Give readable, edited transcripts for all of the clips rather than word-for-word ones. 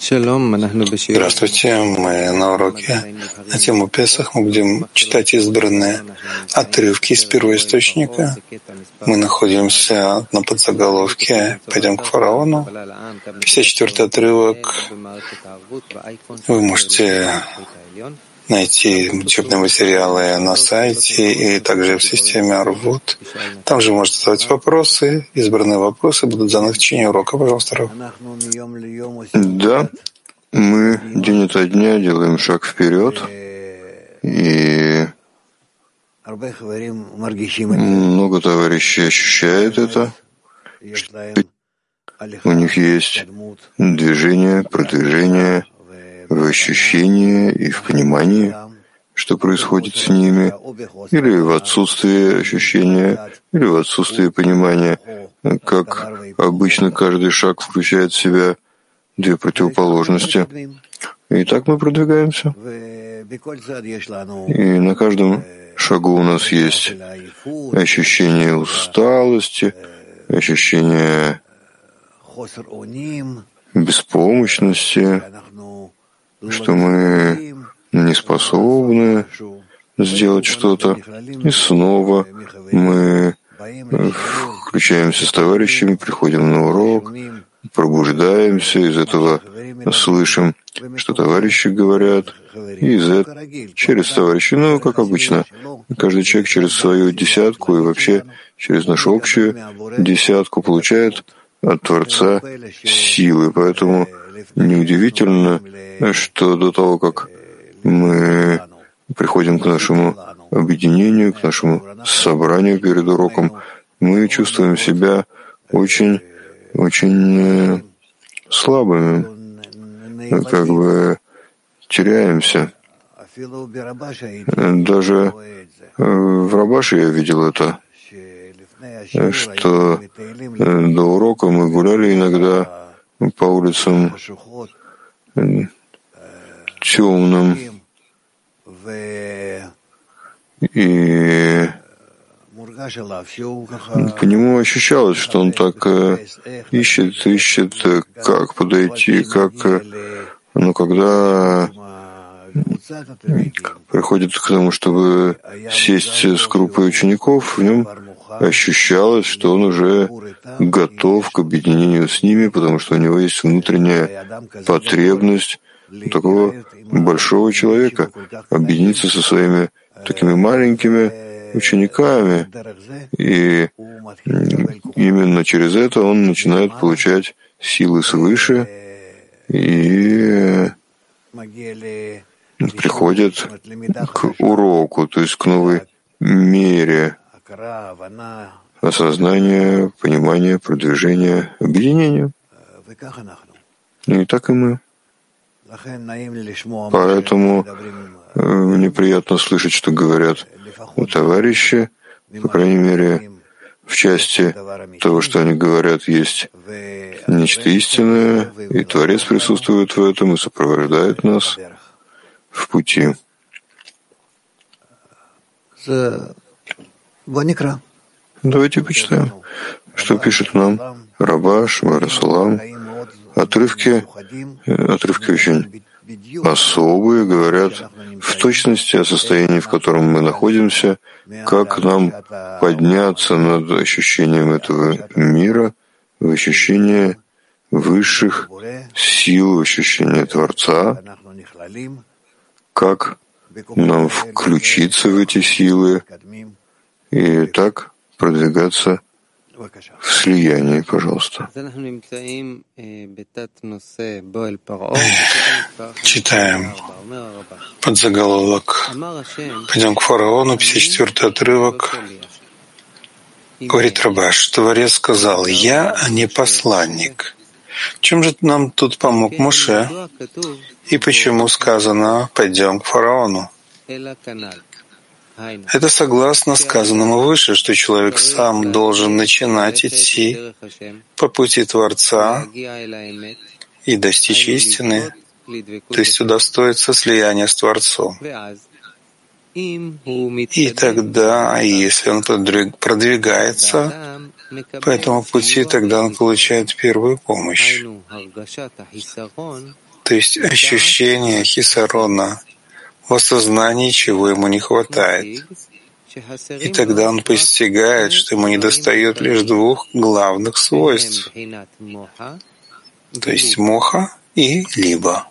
Здравствуйте, мы на уроке на тему Песах. Мы будем читать избранные отрывки из первоисточника. Мы находимся на подзаголовке «Пойдем к фараону». 54-й отрывок. Вы можете найти учебные материалы на сайте и также в системе Арвут. Там же можете задавать вопросы. Избранные вопросы будут заданы в течение урока. Пожалуйста, Рав. Да, мы день ото дня делаем шаг вперед, и много товарищей ощущают это, что у них есть движение, продвижение в ощущении и в понимании, что происходит с ними, или в отсутствии ощущения, или в отсутствии понимания, как обычно каждый шаг включает в себя две противоположности. И так мы продвигаемся. И на каждом шагу у нас есть ощущение усталости, ощущение беспомощности, что мы не способны сделать что-то. И снова мы включаемся с товарищами, приходим на урок, пробуждаемся, из этого слышим, что товарищи говорят, и из этого через товарищей, как обычно, каждый человек через свою десятку и вообще через нашу общую десятку получает от Творца силы. Поэтому неудивительно, что до того, как мы приходим к нашему объединению, к нашему собранию перед уроком, мы чувствуем себя очень слабыми, как бы теряемся. Даже в Рабаше я видел это, что до урока мы гуляли иногда по улицам темным, и по нему ощущалось, что он так ищет, как подойти, когда приходит к тому, чтобы сесть с группой учеников, в нем ощущалось, что он уже готов к объединению с ними, потому что у него есть внутренняя потребность такого большого человека объединиться со своими такими маленькими учениками, и именно через это он начинает получать силы свыше и приходит к уроку, то есть к новой мере осознания, понимания, продвижения, объединения. И так и мы. Поэтому мне приятно слышать, что говорят товарищи, по крайней мере, в части того, что они говорят, есть нечто истинное, и Творец присутствует в этом и сопровождает нас в пути. Давайте почитаем, что пишет нам Рабаш, Варасалам. Отрывки очень особые, говорят в точности о состоянии, в котором мы находимся, как нам подняться над ощущением этого мира в ощущение высших сил, в ощущение Творца, как нам включиться в эти силы и так продвигаться в слиянии, пожалуйста. Читаем подзаголовок «Пойдем к фараону», 54-й отрывок. Говорит Рабаш, Творец сказал: «Я, а не посланник». Чем же нам тут помог Моше? И почему сказано «Пойдем к фараону»? Это согласно сказанному выше, что человек сам должен начинать идти по пути Творца и достичь истины, то есть удостоиться слияния с Творцом. И тогда, если он продвигается по этому пути, тогда он получает первую помощь. То есть ощущение хисарона в осознании, чего ему не хватает. И тогда он постигает, что ему недостает лишь двух главных свойств, то есть моха и либо.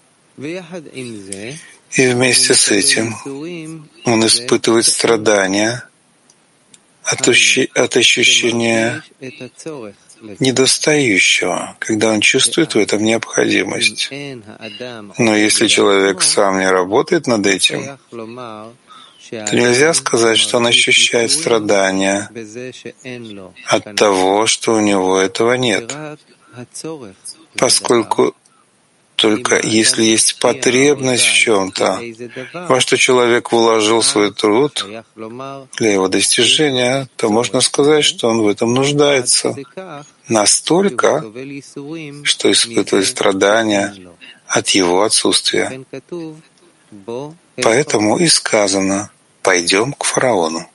И вместе с этим он испытывает страдания от ощущения недостающего, когда он чувствует в этом необходимость. Но если человек сам не работает над этим, то нельзя сказать, что он ощущает страдания от того, что у него этого нет, поскольку только если есть потребность в чем-то, во что человек вложил свой труд для его достижения, то можно сказать, что он в этом нуждается настолько, что испытывает страдания от его отсутствия. Поэтому и сказано: «Пойдем к фараону».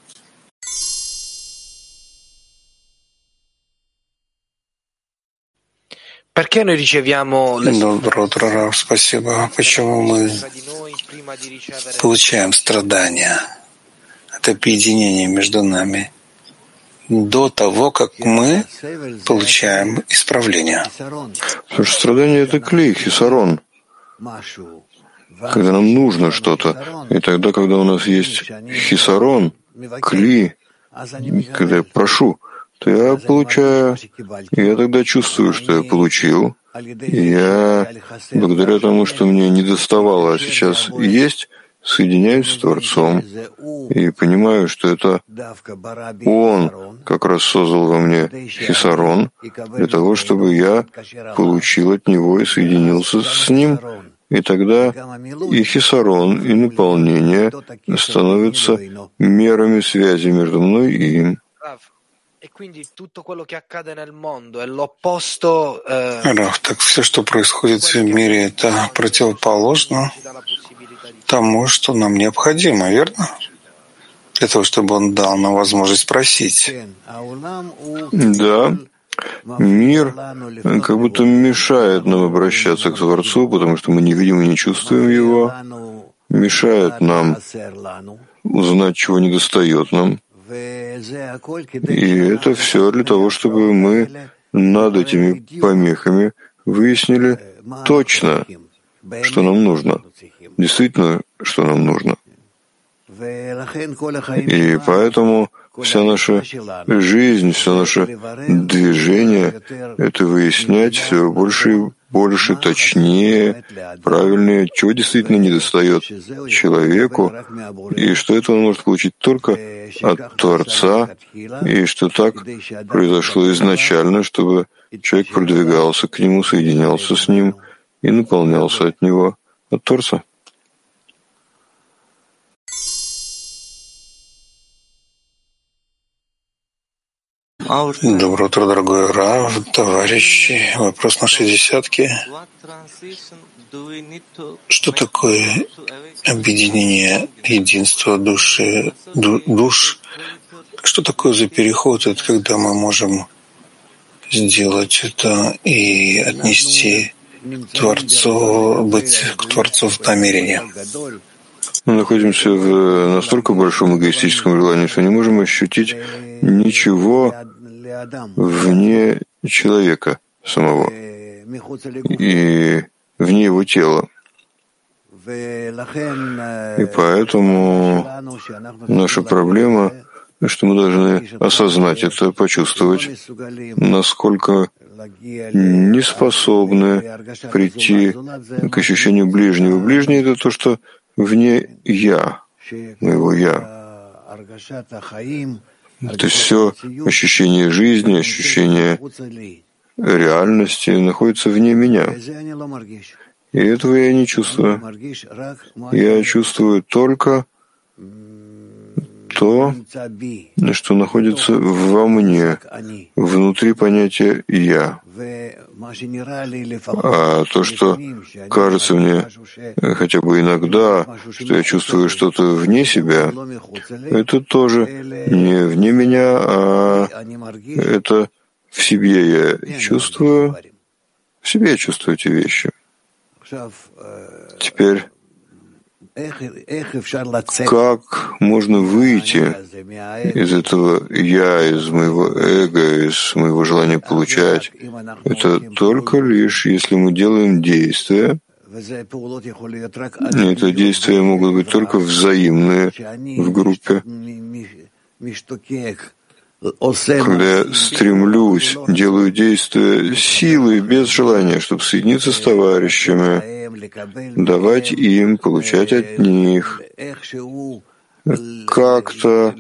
Доброе утро, Рав, спасибо. Почему мы получаем страдания от объединения между нами до того, как мы получаем исправление? Потому что страдание — это клей, хисарон. Когда нам нужно что-то. И тогда, когда у нас есть хисарон, кли, когда я прошу, то я получаю, и я тогда чувствую, что я получил, и я, благодаря тому, что мне недоставало, а сейчас есть, соединяюсь с Творцом и понимаю, что это Он как раз создал во мне хисарон для того, чтобы я получил от Него и соединился с Ним. И тогда и хисарон, и наполнение становятся мерами связи между мной и им. Раф, так все, что происходит в мире, это противоположно тому, что нам необходимо, верно? Для того, чтобы он дал нам возможность спросить. Да. Мир как будто мешает нам обращаться к Творцу, потому что мы не видим и не чувствуем Его, мешает нам узнать, чего недостает нам. И это все для того, чтобы мы над этими помехами выяснили точно, что нам нужно, действительно, что нам нужно. И поэтому вся наша жизнь, все наше движение — это выяснять все больше и больше, точнее, правильнее, чего действительно недостает человеку, и что это он может получить только от Творца, и что так произошло изначально, чтобы человек продвигался к Нему, соединялся с Ним и наполнялся от Него, от Творца. Доброе утро, дорогой Рав, товарищи. Вопрос на 60-ки. Что такое объединение единства души, душ? Что такое за переход, это когда мы можем сделать это и отнести Творцу, быть к Творцу в намерении? Мы находимся в настолько большом эгоистическом желании, что не можем ощутить ничего вне человека самого и вне его тела. И поэтому наша проблема, что мы должны осознать это, почувствовать, насколько не способны прийти к ощущению ближнего. Ближнее — это то, что вне «я», моего «я». То есть все ощущение жизни, ощущение реальности находится вне меня. И этого я не чувствую. Я чувствую только то, что находится во мне, внутри понятия «я». А то, что кажется мне хотя бы иногда, что я чувствую что-то вне себя, это тоже не вне меня, а это в себе я чувствую, в себе я чувствую эти вещи. Теперь, как можно выйти из этого «я», из моего эго, из моего желания получать? Это только лишь, если мы делаем действия. И это действия могут быть только взаимные в группе. Когда я стремлюсь, делаю действия силой, без желания, чтобы соединиться с товарищами, давать им, получать от них, как-то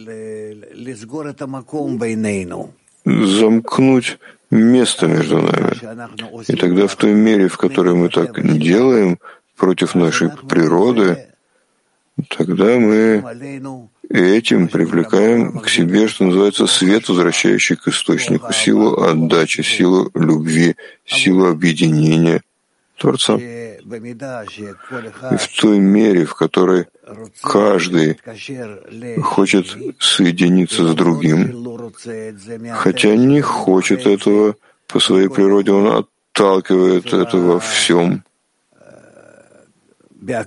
замкнуть место между нами. И тогда в той мере, в которой мы так делаем против нашей природы, тогда мы этим привлекаем к себе, что называется, свет, возвращающий к источнику, силу отдачи, силу любви, силу объединения Творца. И в той мере, в которой каждый хочет соединиться с другим, хотя не хочет этого по своей природе, он отталкивает это во всем, в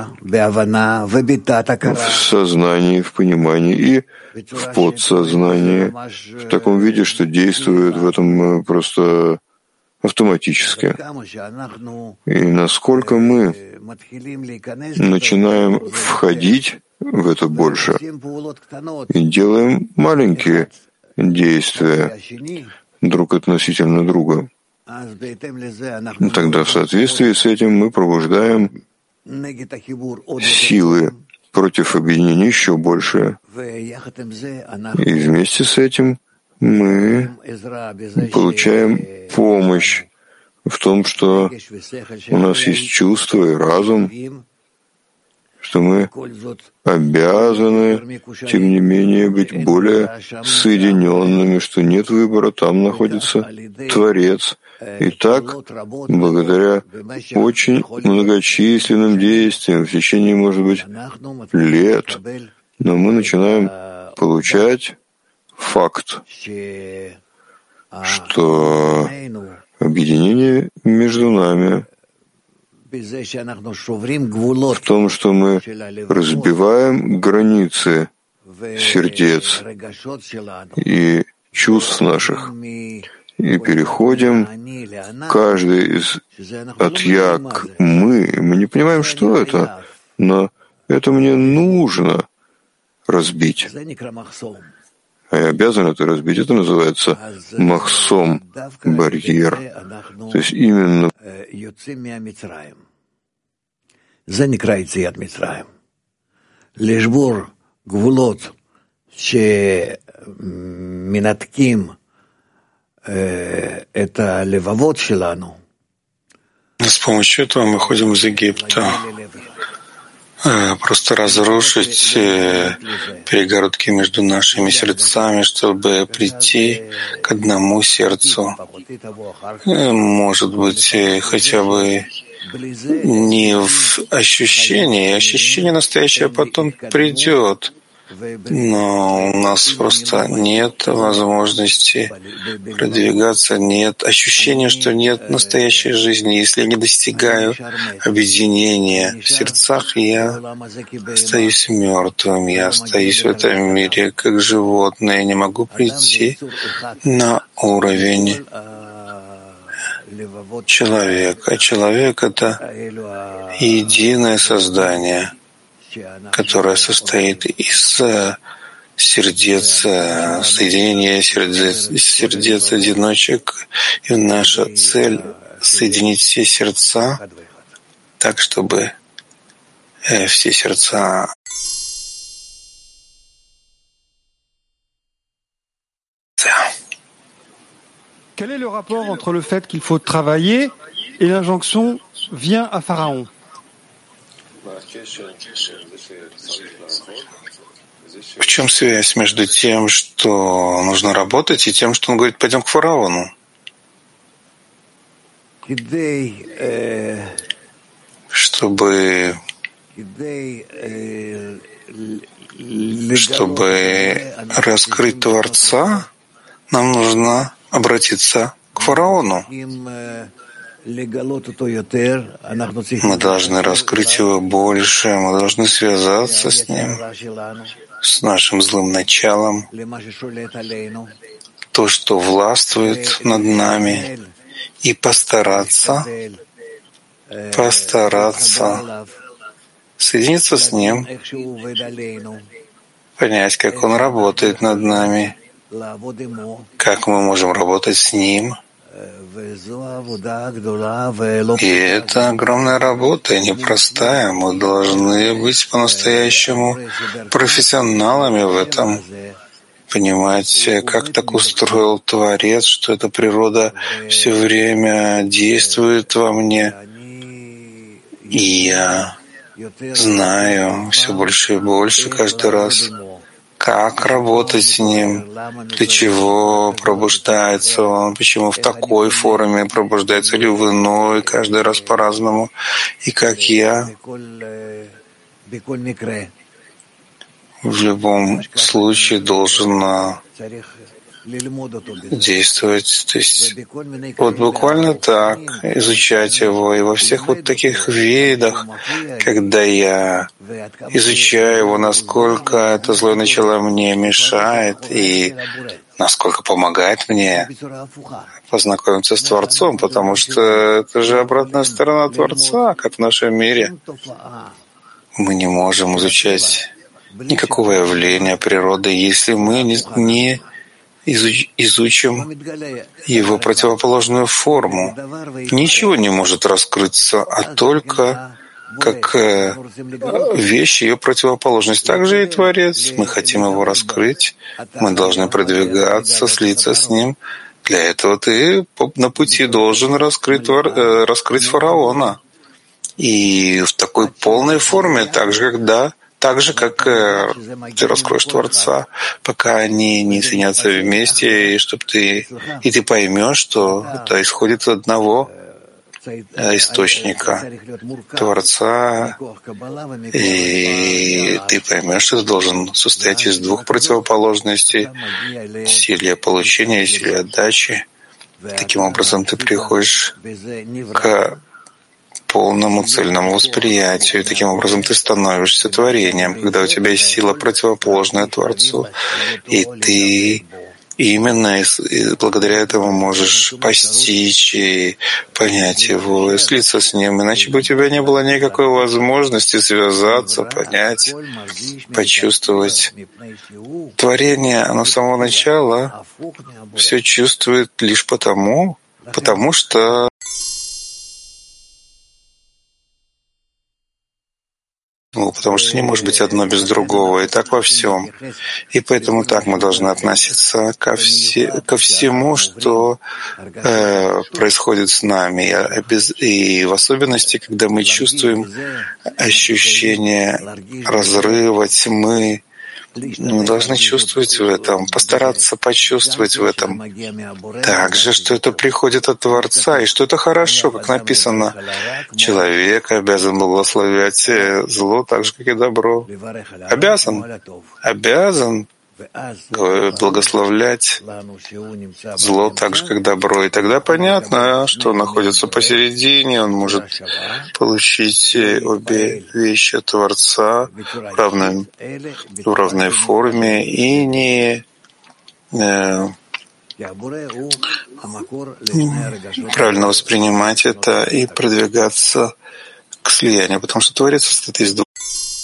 сознании, в понимании и в подсознании, в таком виде, что действует в этом просто автоматически. И насколько мы начинаем входить в это больше и делаем маленькие действия друг относительно друга, тогда в соответствии с этим мы пробуждаем силы против объединения еще больше. И вместе с этим мы получаем помощь в том, что у нас есть чувство и разум, что мы обязаны, тем не менее, быть более соединенными, что нет выбора, там находится Творец. И так, благодаря очень многочисленным действиям в течение, может быть, лет, но мы начинаем получать факт, что объединение между нами в том, что мы разбиваем границы сердец и чувств наших и переходим каждый от «я» к «мы». Мы не понимаем, что это, но это мне нужно разбить. А я обязан это разбить. Это называется махсом, барьер. То есть именно с помощью этого мы ходим из Египта. Просто разрушить перегородки между нашими сердцами, чтобы прийти к одному сердцу. Может быть, хотя бы не в ощущении. Ощущение настоящее потом придет. Но у нас просто нет возможности продвигаться, нет ощущения, что нет настоящей жизни. Если я не достигаю объединения в сердцах, я остаюсь мертвым, я остаюсь в этом мире как животное, я не могу прийти на уровень человека. Человек — это единое создание, которое состоит из сердец, соединения сердец-одиночек. И наша цель — соединить все сердца так, чтобы все сердца Quel est le rapport entre le fait qu'il faut travailler et l'injonction « Viens à Pharaon » В чем связь между тем, что нужно работать, и тем, что он говорит, пойдем к фараону? Чтобы раскрыть Творца, нам нужно обратиться к фараону. Мы должны раскрыть его больше, мы должны связаться с ним, с нашим злым началом, то, что властвует над нами, и постараться соединиться с ним, понять, как он работает над нами, как мы можем работать с ним. И это огромная работа, и непростая. Мы должны быть по-настоящему профессионалами в этом, понимать, как так устроил Творец, что эта природа все время действует во мне. И я знаю все больше и больше каждый раз, как работать с ним, для чего пробуждается он, почему в такой форме пробуждается или в иной, каждый раз по-разному, и как я в любом случае должен действовать. То есть вот буквально так, изучать его. И во всех вот таких видах, когда я изучаю его, насколько это злое начало мне мешает и насколько помогает мне познакомиться с Творцом, потому что это же обратная сторона Творца, как в нашем мире. Мы не можем изучать никакого явления природы, если мы не изучим его противоположную форму. Ничего не может раскрыться, а только как вещь, ее противоположность. Также и Творец. Мы хотим его раскрыть, мы должны продвигаться, слиться с ним. Для этого ты на пути должен раскрыть фараона. И в такой полной форме, так же, как ты раскроешь Творца, пока они не соединятся вместе, и ты поймешь, что это исходит от одного источника Творца, и ты поймешь, что ты должен состоять из двух противоположностей — силе получения и силе отдачи. Таким образом, ты приходишь к полному цельному восприятию. И таким образом ты становишься творением, когда у тебя есть сила, противоположная Творцу. И ты именно благодаря этому можешь постичь и понять его, и слиться с ним. Иначе бы у тебя не было никакой возможности связаться, понять, почувствовать. Творение, оно с самого начала все чувствует лишь потому что потому что не может быть одно без другого, и так во всем. И поэтому так мы должны относиться ко всему, что происходит с нами. И в особенности, когда мы чувствуем ощущение разрыва, тьмы, мы должны чувствовать в этом, постараться почувствовать в этом также, что это приходит от Творца, и что это хорошо, как написано. Человек обязан благословлять зло так же, как и добро. Обязан благословлять зло так же, как добро. И тогда понятно, что он находится посередине, он может получить обе вещи от Творца в равной форме и не правильно воспринимать это и продвигаться к слиянию, потому что Творец состоит из двух.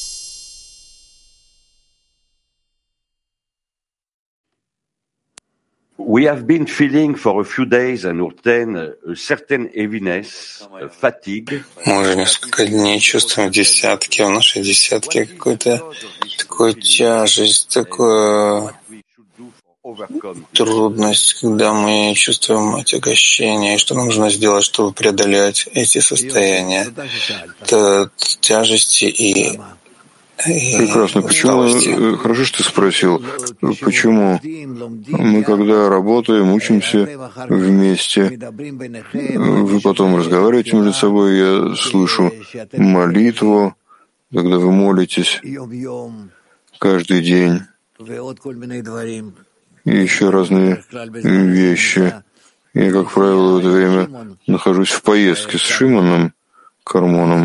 We have been feeling for a few days, Nurten, a certain heaviness, fatigue. Мы уже несколько дней чувствуем в нашей десятке такую тяжесть, такую трудность, когда мы чувствуем отягощение, и что нам нужно сделать, чтобы преодолеть эти состояния тяжести и прекрасно. Почему? Хорошо, что ты спросил. Почему мы, когда работаем, учимся вместе, вы потом разговариваете между собой, я слышу молитву, когда вы молитесь каждый день, и еще разные вещи. Я, как правило, в это время нахожусь в поездке с Шимоном Кармоном.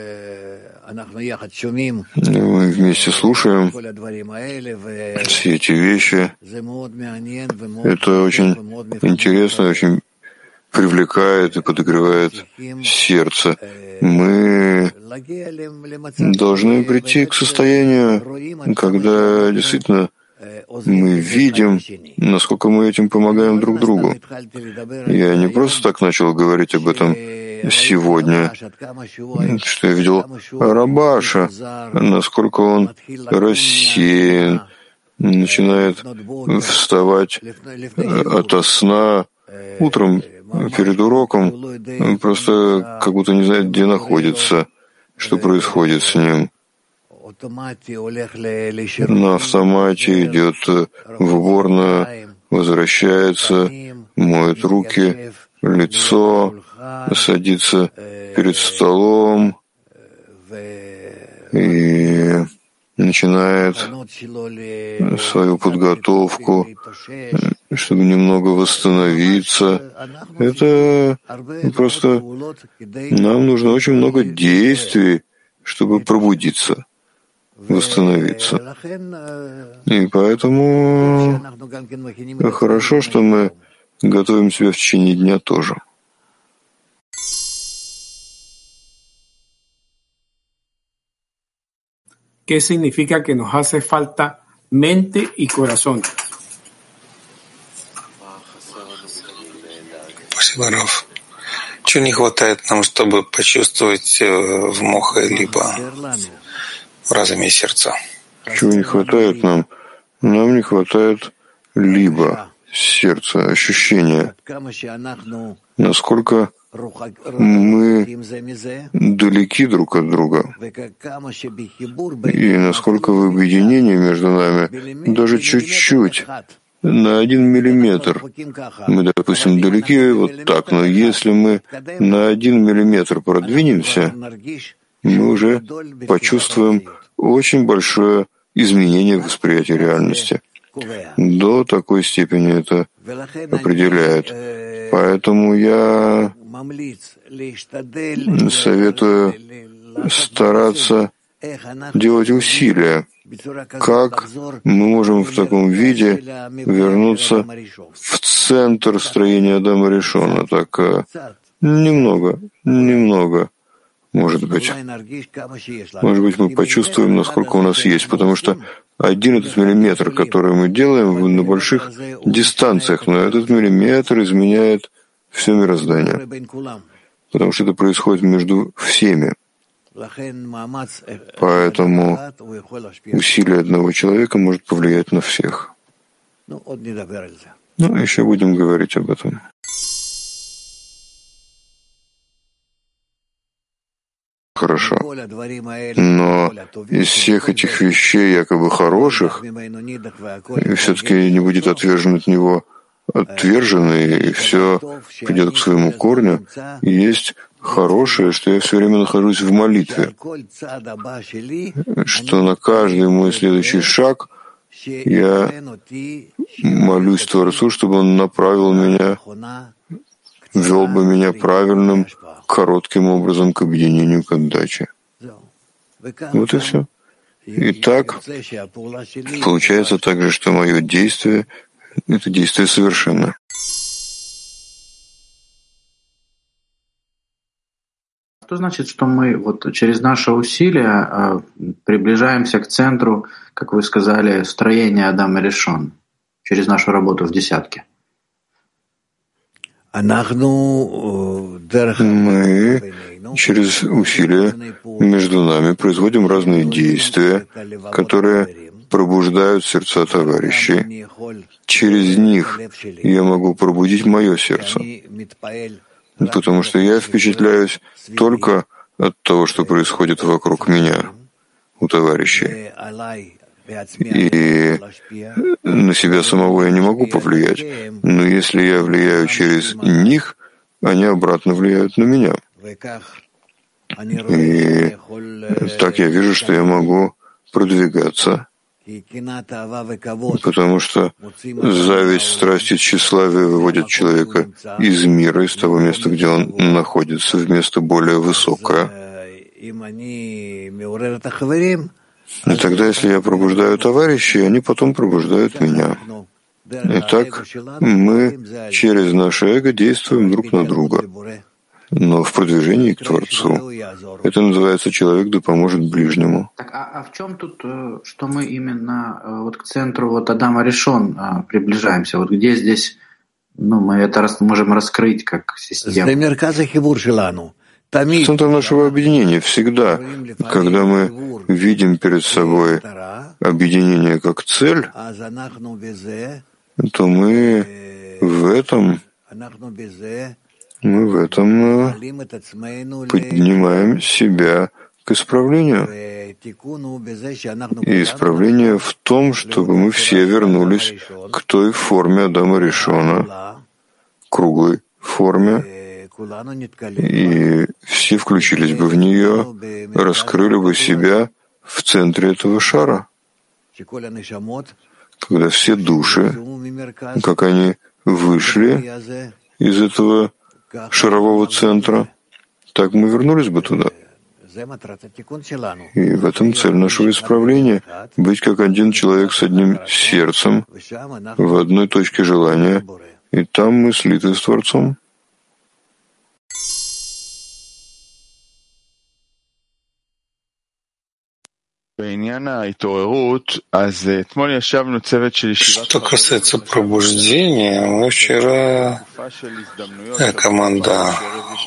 И мы вместе слушаем все эти вещи. Это очень интересно, очень привлекает и подогревает сердце. Мы должны прийти к состоянию, когда действительно мы видим, насколько мы этим помогаем друг другу. Я не просто так начал говорить об этом сегодня, что я видел Рабаша, насколько он рассеян, начинает вставать ото сна утром перед уроком, просто как будто не знает, где находится, что происходит с ним. На автомате идет в уборную, возвращается, моет руки, лицо, садится перед столом и начинает свою подготовку, чтобы немного восстановиться. Это просто нам нужно очень много действий, чтобы пробудиться, восстановиться. И поэтому хорошо, что мы готовим себя в течение дня тоже. ¿Qué significa que nos hace falta mente y corazón? Спасибо, Раф. Чего не хватает нам, чтобы почувствовать в Моха либо в разуме и сердца? Чего не хватает нам? Нам не хватает либо сердца, ощущения, насколько мы далеки друг от друга, и насколько в объединении между нами даже чуть-чуть, на 1 миллиметр, мы, допустим, далеки вот так, но если мы на 1 миллиметр продвинемся, мы уже почувствуем очень большое изменение восприятия реальности. До такой степени это определяет. Поэтому я советую стараться делать усилия, как мы можем в таком виде вернуться в центр строения Адама Ришона. Так немного, может быть. Может быть, мы почувствуем, насколько у нас есть, потому что 1 этот миллиметр, который мы делаем на больших дистанциях, но этот миллиметр изменяет все мироздание, потому что это происходит между всеми. Поэтому усилие одного человека может повлиять на всех. Еще будем говорить об этом. Хорошо. Но из всех этих вещей, якобы хороших, все-таки не будет отвержен от него отверженный, и все придет к своему корню. И есть хорошее, что я все время нахожусь в молитве, что на каждый мой следующий шаг я молюсь Творцу, чтобы он направил меня, вел бы меня правильным, коротким образом к объединению, к отдаче. Вот и все. И так получается также, что мое действие — это действие совершенное. Что значит, что мы вот через наше усилие приближаемся к центру, как вы сказали, строения Адама Ришон, через нашу работу в десятке? Мы через усилия между нами производим разные действия, которые пробуждают сердца товарищей. Через них я могу пробудить мое сердце, потому что я впечатляюсь только от того, что происходит вокруг меня, у товарищей. И на себя самого я не могу повлиять, но если я влияю через них, они обратно влияют на меня. И так я вижу, что я могу продвигаться Потому что зависть, страсть и тщеславие выводят человека из мира, из того места, где он находится, в место более высокое. И тогда, если я пробуждаю товарищей, они потом пробуждают меня. Итак, мы через наше эго действуем друг на друга, но в продвижении к Творцу. Это называется «человек да поможет ближнему». Так, а в чем тут, что мы именно вот к центру вот Адама Ришон приближаемся? Вот где здесь, мы это можем раскрыть как систему? Центр нашего объединения всегда, когда мы видим перед собой объединение как цель, то мы в этом поднимаем себя к исправлению. И исправление в том, чтобы мы все вернулись к той форме Адама Ришона, круглой форме, и все включились бы в нее, раскрыли бы себя в центре этого шара, когда все души, как они вышли из этого шарового центра, так мы вернулись бы туда. И в этом цель нашего исправления — быть как один человек с одним сердцем, в одной точке желания, и там мы слиты с Творцом. Что касается пробуждения, мы вчера, команда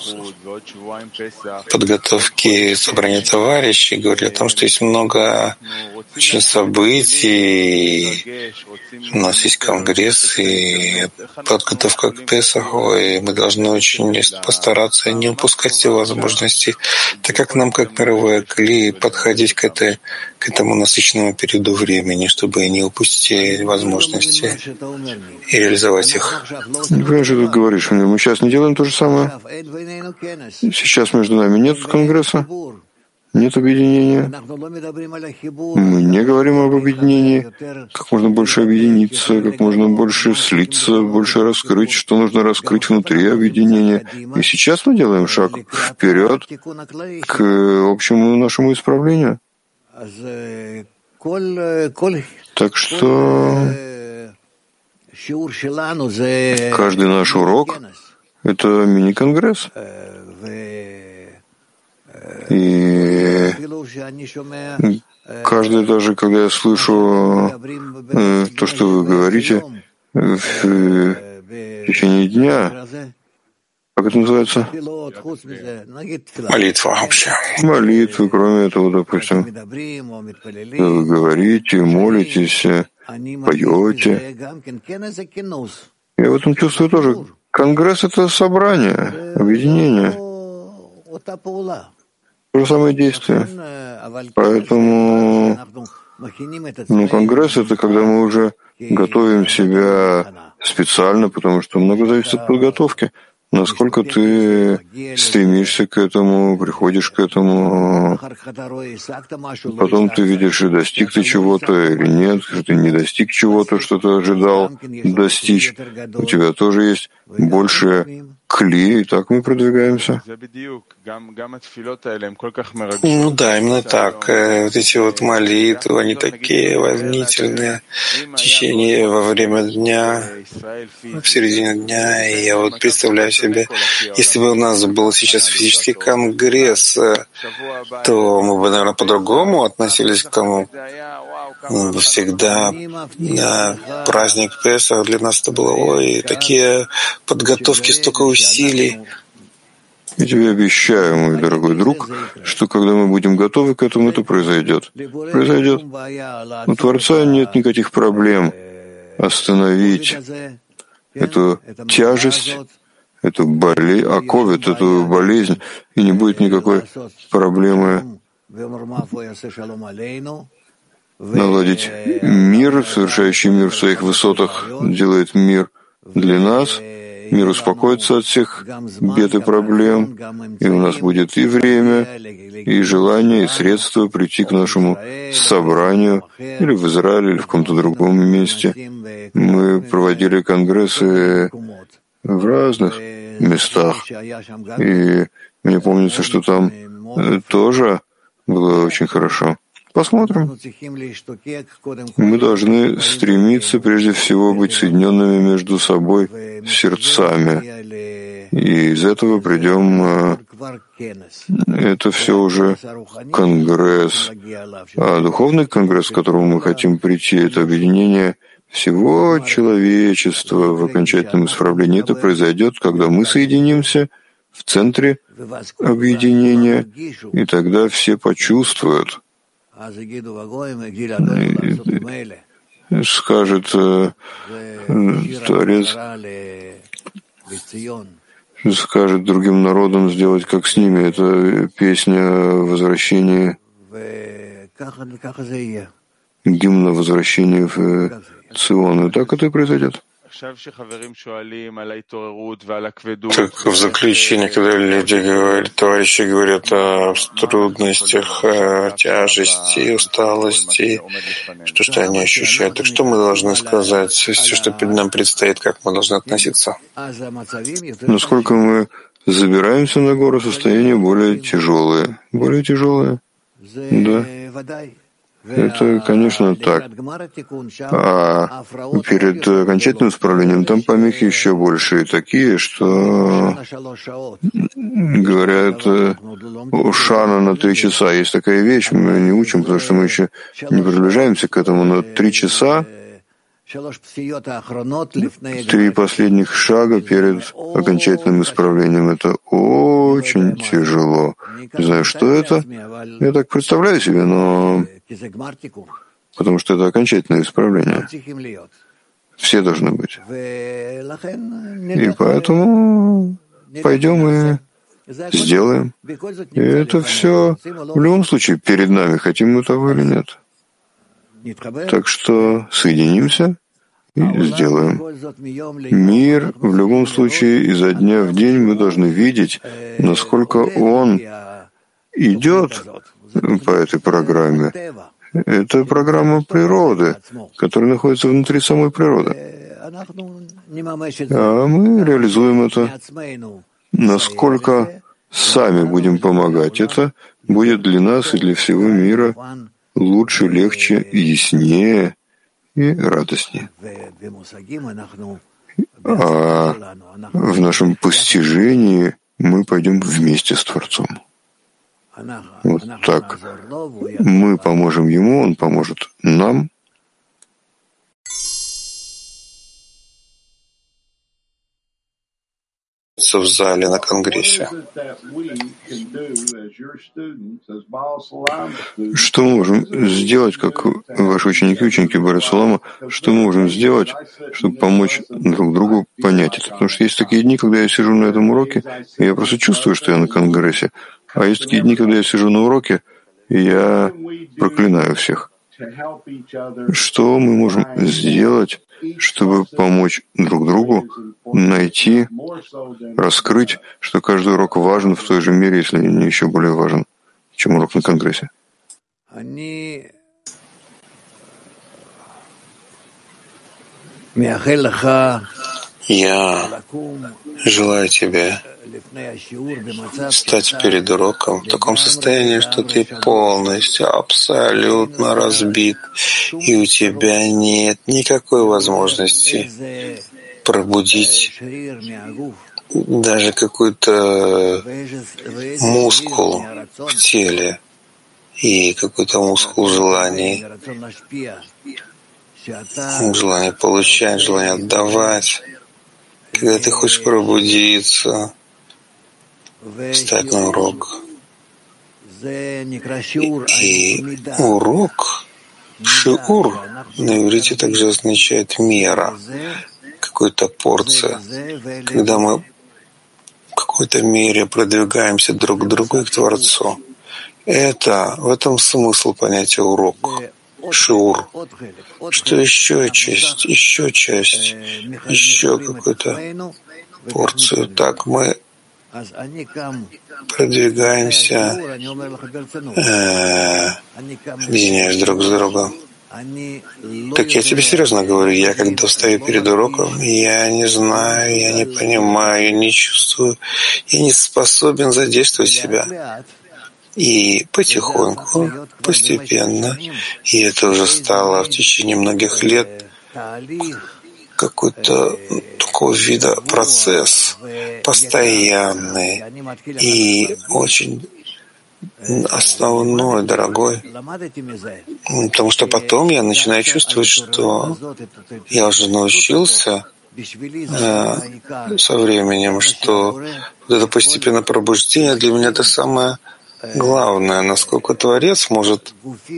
подготовки собрания товарищей, говорили о том, что есть много очень событий, у нас есть конгресс и подготовка к Песаху, и мы должны очень постараться не упускать все возможности, так как нам, как мировой Кли, подходить к этому насыщенному периоду времени, чтобы не упустить возможности и реализовать их. Не понимаю, что ты говоришь мне. Мы сейчас не делаем то же самое. Сейчас между нами нет конгресса, нет объединения. Мы не говорим об объединении. Как можно больше объединиться, как можно больше слиться, больше раскрыть, что нужно раскрыть внутри объединения. И сейчас мы делаем шаг вперед к общему нашему исправлению. Так что каждый наш урок — это мини-конгресс. И каждый, даже когда я слышу то, что вы говорите в течение дня, как это называется? Молитва вообще. Молитвы, кроме этого, допустим, вы говорите, молитесь, поете. Я в этом чувствую тоже. Конгресс — это собрание, объединение. То же самое действие. Поэтому конгресс — это когда мы уже готовим себя специально, потому что много зависит от подготовки. Насколько ты стремишься к этому, приходишь к этому, потом ты видишь, и достиг ты чего-то или нет, что ты не достиг чего-то, что ты ожидал достичь. У тебя тоже есть больше кли, и так мы продвигаемся. Именно так. Вот эти вот молитвы, они такие волнительные в течение, во время дня, в середине дня. И я вот представляю себе, если бы у нас был сейчас физический конгресс, то мы бы, наверное, по-другому относились к тому. Всегда праздник Песах для нас это было, такие подготовки, столько усилий. Я тебе обещаю, мой дорогой друг, что когда мы будем готовы к этому, это произойдет. Произойдет. У Творца нет никаких проблем остановить эту тяжесть, эту оковит эту болезнь, и не будет никакой проблемы наладить мир, совершающий мир в своих высотах, делает мир для нас, мир успокоится от всех бед и проблем, и у нас будет и время, и желание, и средства прийти к нашему собранию или в Израиле, или в каком-то другом месте. Мы проводили конгрессы в разных местах, и мне помнится, что там тоже было очень хорошо. Посмотрим. Мы должны стремиться прежде всего быть соединенными между собой сердцами. И из этого придем... Это все уже конгресс. А духовный конгресс, к которому мы хотим прийти, это объединение всего человечества в окончательном исправлении. Это произойдет, когда мы соединимся в центре объединения, и тогда все почувствуют. Скажет Творец, скажет другим народам сделать как с ними. Это песня о возвращении, гимн о возвращении в Цион. И так это и произойдет. Так в заключение, когда люди говорят, товарищи говорят о трудностях, о тяжести, усталости, что они ощущают, так что мы должны сказать, все, что перед нами предстоит, как мы должны относиться? Насколько мы забираемся на гору, состояние более тяжелое. Более тяжелое? Да. Это, конечно, так. А перед окончательным исправлением там помехи еще большие, такие, что говорят, у Шана на 3 часа. Есть такая вещь, мы не учим, потому что мы еще не приближаемся к этому, но 3 часа, 3 последних шага перед окончательным исправлением. Это очень тяжело. Не знаю, что это. Я так представляю себе, но... Потому что это окончательное исправление. Все должны быть. И поэтому пойдем и сделаем. И это все в любом случае перед нами, хотим мы того или нет. Так что соединимся и сделаем. Мир в любом случае изо дня в день мы должны видеть, насколько он идет по этой программе. Это программа природы, которая находится внутри самой природы. А мы реализуем это. Насколько сами будем помогать, это будет для нас и для всего мира лучше, легче, яснее и радостнее. А в нашем постижении мы пойдем вместе с Творцом. Вот так. Мы поможем ему, он поможет нам. В зале на конгрессе. Что мы можем сделать, как ваши ученики Бори Салама, что мы можем сделать, чтобы помочь друг другу понять это? Потому что есть такие дни, когда я сижу на этом уроке, и я просто чувствую, что я на конгрессе. А есть такие дни, когда я сижу на уроке, и я проклинаю всех. Что мы можем сделать, чтобы помочь друг другу найти, раскрыть, что каждый урок важен в той же мере, если не еще более важен, чем урок на конгрессе? Я желаю тебе стать перед уроком в таком состоянии, что ты полностью, абсолютно разбит, и у тебя нет никакой возможности пробудить даже какой-то мускул в теле и какой-то мускул желаний, желание получать, желание отдавать. Когда ты хочешь пробудиться, встать на урок. И урок, шиур, на иврите также означает мера, какая-то порция. Когда мы в какой-то мере продвигаемся друг к другу и к Творцу. В этом смысл понятия урок. Шиур. Что еще часть, еще какой-то порцию. Так мы продвигаемся, объединяясь друг с другом. Так я тебе серьезно говорю, я когда встаю перед уроком, я не знаю, я не понимаю, я не чувствую, я не способен задействовать себя. И потихоньку, постепенно, и это уже стало в течение многих лет какой-то такого вида процесс, постоянный и очень основной, дорогой, потому что потом я начинаю чувствовать, что я уже научился со временем, что вот это постепенное пробуждение для меня это самое главное, насколько Творец может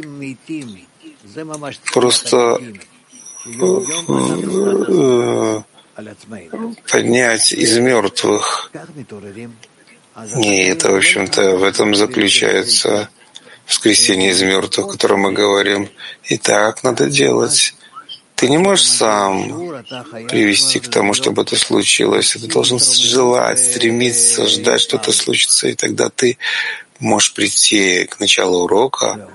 просто поднять из мертвых. И это, в общем-то, в этом заключается воскресение из мертвых, о котором мы говорим. И так надо делать. Ты не можешь сам привести к тому, чтобы это случилось. Ты должен желать, стремиться, ждать, что это случится. И тогда ты можешь прийти к началу урока.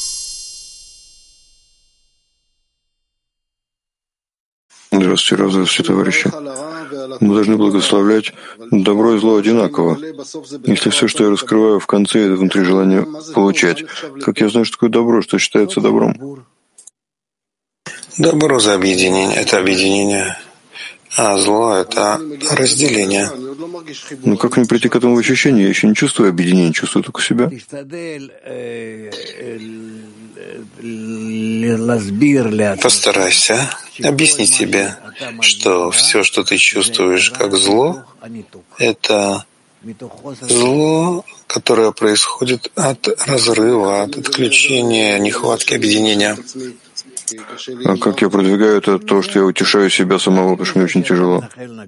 Здравствуйте, товарищи. Мы должны благословлять добро и зло одинаково. Если все, что я раскрываю в конце, это внутри желания получать, как я знаю, что такое добро, что считается добром? Добро за объединение — это объединение, а зло — это разделение. Но как мне прийти к этому ощущению? Я еще не чувствую объединения, чувствую только себя. Постарайся объяснить себе, что все, что ты чувствуешь как зло, это зло, которое происходит от разрыва, от отключения, нехватки объединения. А как я продвигаю это, то, что я утешаю себя самого, потому что мне очень тяжело?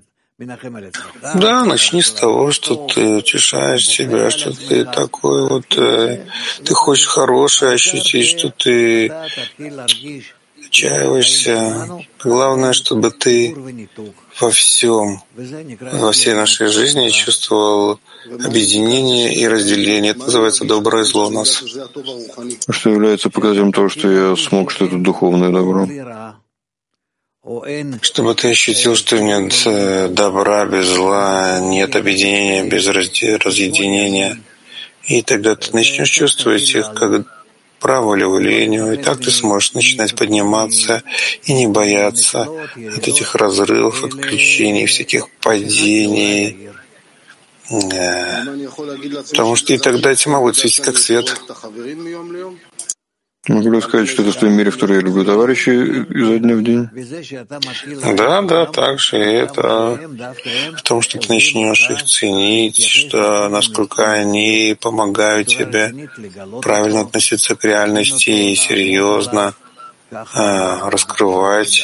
Да, начни с того, что ты утешаешь себя, что ты такой вот, ты хочешь хорошее ощутить, что ты отчаиваешься. Главное, чтобы ты во всем, во всей нашей жизни чувствовал объединение и разделение. Это называется добро и зло у нас. Что является показателем того, что я смог что-то духовное добро? Чтобы ты ощутил, что нет добра без зла, нет объединения без разъединения. И тогда ты начнешь чувствовать их как правую или линию, и так ты сможешь начинать подниматься и не бояться от этих разрывов, отключений, всяких падений. Потому что и тогда тьма будет светить как свет. Могу ли сказать, что это в том мире, в который я люблю товарищей изо дня в день? Да, так же. И это в том, что ты начнешь их ценить, что насколько они помогают тебе правильно относиться к реальности и серьезно раскрывать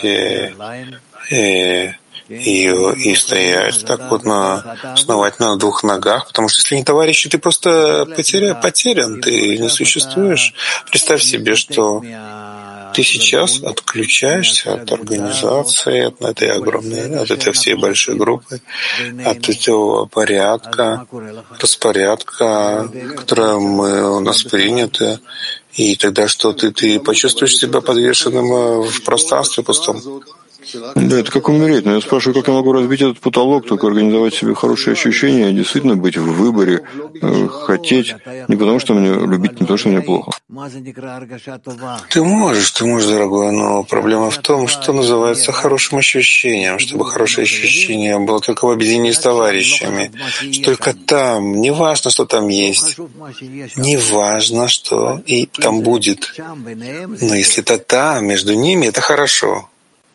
ее и стоять так вот основательно на двух ногах, потому что если не товарищи, ты просто потерян, ты не существуешь. Представь себе, что ты сейчас отключаешься от организации, от этой огромной, от этой всей большой группы, от этого порядка, распорядка, которое у нас принято, и тогда что ты почувствуешь себя подвешенным в пространстве пустом. Да, это как умереть. Но я спрашиваю, как я могу разбить этот потолок, только организовать себе хорошие ощущения, действительно быть в выборе, хотеть, не потому что мне любить, не потому что мне плохо. Ты можешь, дорогой, но проблема в том, что называется хорошим ощущением. Чтобы хорошее ощущение было только в объединении с товарищами. Только там, не важно, что там есть, не важно, что и там будет. Но если это там, между ними, это хорошо.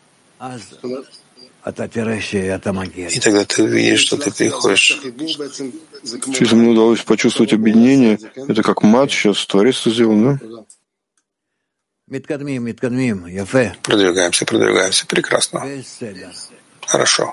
И тогда ты увидишь, что ты приходишь. Если мне удалось почувствовать объединение, это как мат сейчас Творец это сделал, да? Продвигаемся. Прекрасно. Хорошо.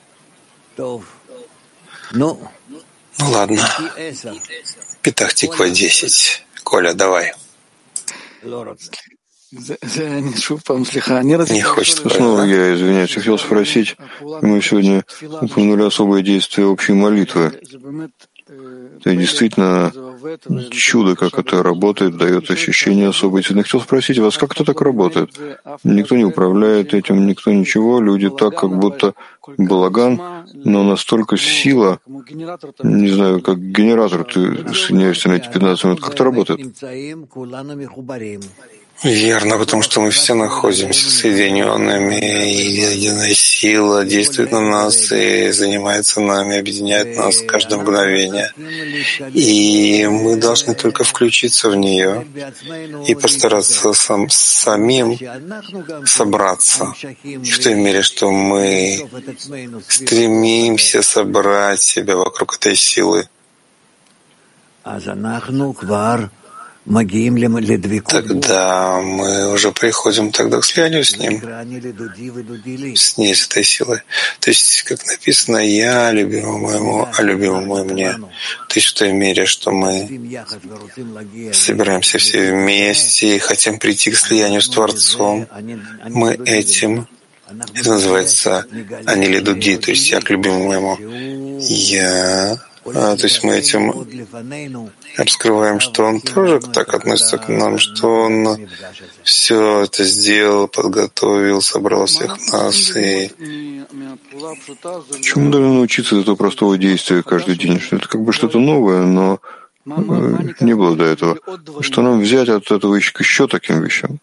Ну ладно. Петах Тиква 10. Коля, давай. Не хочет. Снова я извиняюсь, я хотел спросить, мы сегодня упомянули особое действие общей молитвы. Это действительно чудо, как это работает, дает ощущение особой цены. Хотел спросить вас, как это так работает? Никто не управляет этим, никто ничего, люди так, как будто балаган, но настолько сила, не знаю, как генератор, ты соединяешься на эти 15 минут, как это работает? Верно, потому что мы все находимся соединенными, и единая сила действует на нас и занимается нами, объединяет нас каждое мгновение. И мы должны только включиться в нее и постараться самим собраться. В той мере, что мы стремимся собрать себя вокруг этой силы, тогда мы уже приходим тогда к слиянию с ним, с ней, с этой силой. То есть, как написано, «Я любимому моему, а любимому мой мне». То есть в той мере, что мы собираемся все вместе и хотим прийти к слиянию с Творцом, мы этим, это называется «Анили Дуди», то есть «Я к любимому моему». То есть мы этим раскрываем, что он тоже так относится к нам, что он все это сделал, подготовил, собрал всех нас. И Чему мы должны научиться из этого простого действия каждый день? Что это как бы что-то новое, но не было до этого. Что нам взять от этого еще таким вещам?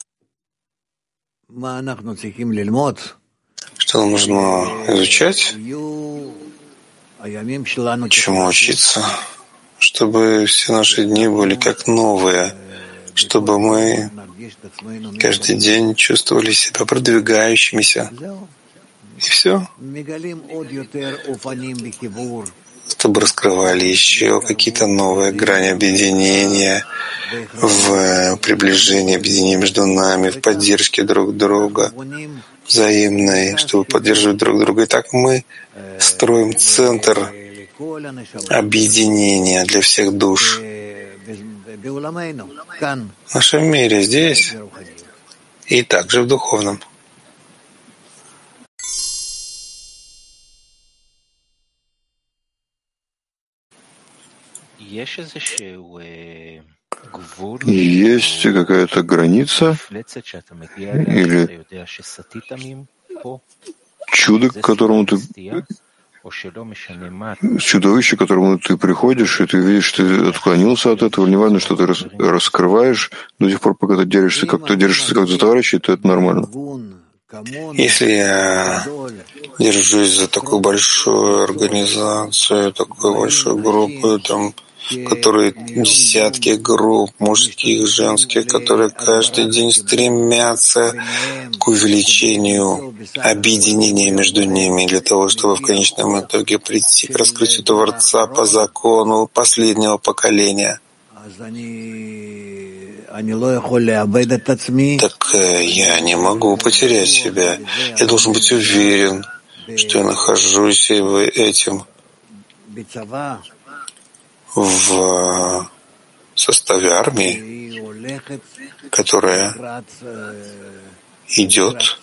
что нам нужно изучать, чему учиться, чтобы все наши дни были как новые, чтобы мы каждый день чувствовали себя продвигающимися. И все. Чтобы раскрывали еще какие-то новые грани объединения, в приближении объединения между нами, в поддержке друг друга, взаимной, чтобы поддерживать друг друга. И так мы строим центр объединения для всех душ в нашем мире, здесь и также в духовном. Есть какая-то граница или чудо, к которому ты, чудовище, к которому ты приходишь, и ты видишь, что ты отклонился от этого, неважно, что ты раскрываешь, до тех пор, пока ты держишься как за товарищей, то это нормально. Если я держусь за такую большую организацию, такую большую группу, там, которые десятки групп, мужских, женских, которые каждый день стремятся к увеличению объединения между ними, для того, чтобы в конечном итоге прийти к раскрытию Творца по закону последнего поколения. Так я не могу потерять себя. Я должен быть уверен, что я нахожусь этим в составе армии, которая идет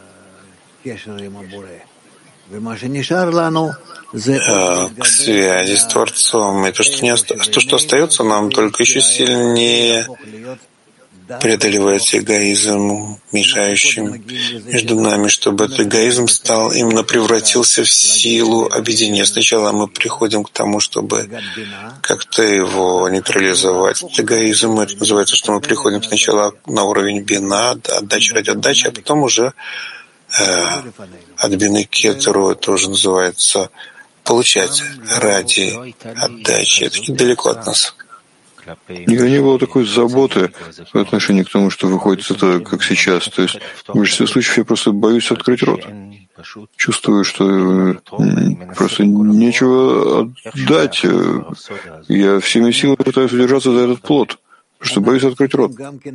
к связи с Творцом. И то, что остается нам, только еще сильнее преодолевается эгоизм, мешающим между нами, чтобы этот эгоизм именно превратился в силу объединения. Сначала мы приходим к тому, чтобы как-то его нейтрализовать. Этот эгоизм, это называется, что мы приходим сначала на уровень бина, отдачи ради отдачи, а потом уже от бины к кетеру, это уже называется получать ради отдачи. Это недалеко от нас. Никогда не было такой заботы в отношении к тому, что выходит это, как сейчас. То есть в большинстве случаев я просто боюсь открыть рот. Чувствую, что просто нечего отдать. Я всеми силами пытаюсь удержаться за этот плод. что боюсь открыть рот.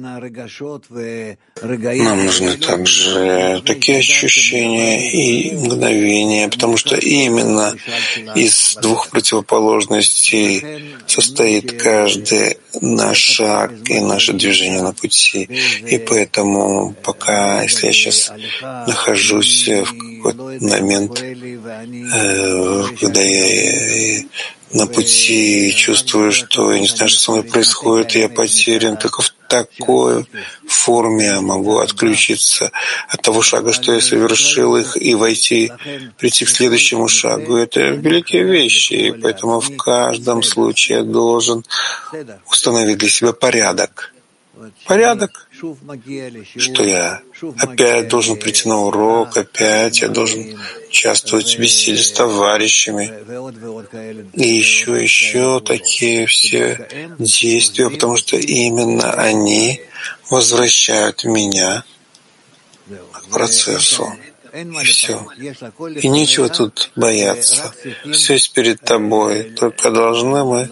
Нам нужны также такие ощущения и мгновения, потому что именно из двух противоположностей состоит каждый наш шаг и наше движение на пути. И поэтому пока, если я сейчас нахожусь в какой-то момент, когда я на пути чувствую, что я не знаю, что со мной происходит, и я потерян, только в такой форме я могу отключиться от того шага, что я совершил их, и прийти к следующему шагу. Это великие вещи, и поэтому в каждом случае я должен установить для себя порядок. Порядок, что я опять должен прийти на урок, опять я должен участвовать в беседе с товарищами. И еще такие все действия, потому что именно они возвращают меня к процессу. И все. И нечего тут бояться. Все есть перед тобой. Только должны мы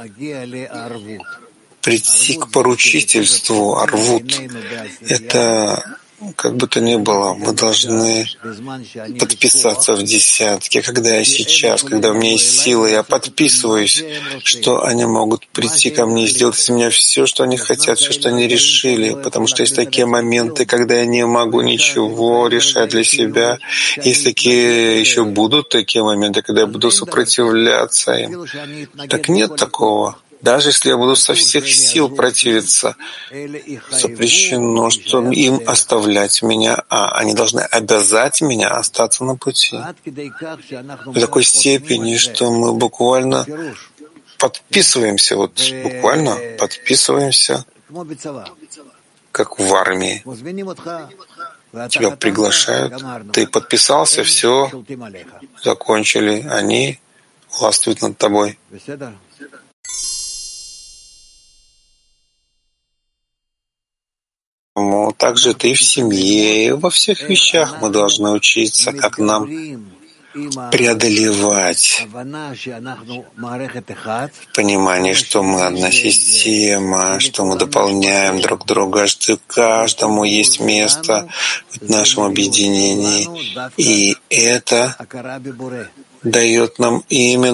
прийти к поручительству, арвут. Это, как бы то ни было, мы должны подписаться в десятке. Когда я сейчас, когда у меня есть силы, я подписываюсь, что они могут прийти ко мне и сделать из меня все, что они хотят, все, что они решили. Потому что есть такие моменты, когда я не могу ничего решать для себя. Есть такие, еще будут такие моменты, когда я буду сопротивляться им. Так нет такого. Даже если я буду со всех сил противиться, запрещено, что им оставлять меня, а они должны обязать меня остаться на пути. До такой степени, что мы буквально подписываемся, буквально подписываемся, как в армии. Тебя приглашают, ты подписался, все, закончили, они властвуют над тобой. Также это и в семье, и во всех вещах мы должны учиться, как нам преодолевать понимание, что мы одна система, что мы дополняем друг друга, что каждому есть место в нашем объединении. И это дает нам,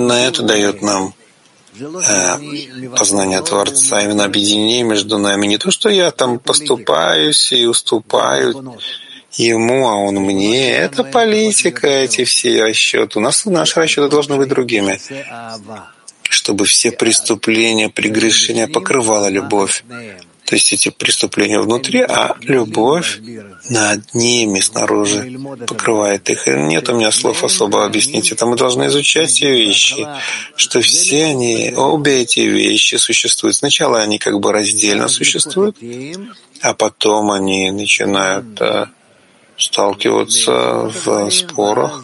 познание Творца, именно объединение между нами. Не то, что я там поступаюсь и уступаю ему, а он мне. Это политика, эти все расчеты. Наши расчеты должны быть другими. Чтобы все преступления, прегрешения покрывала любовь. То есть эти преступления внутри, а любовь над ними, снаружи, покрывает их. И нет у меня слов особо объяснить это. Мы должны изучать эти вещи, что все они, обе эти вещи существуют. Сначала они как бы раздельно существуют, а потом они начинают сталкиваться в спорах.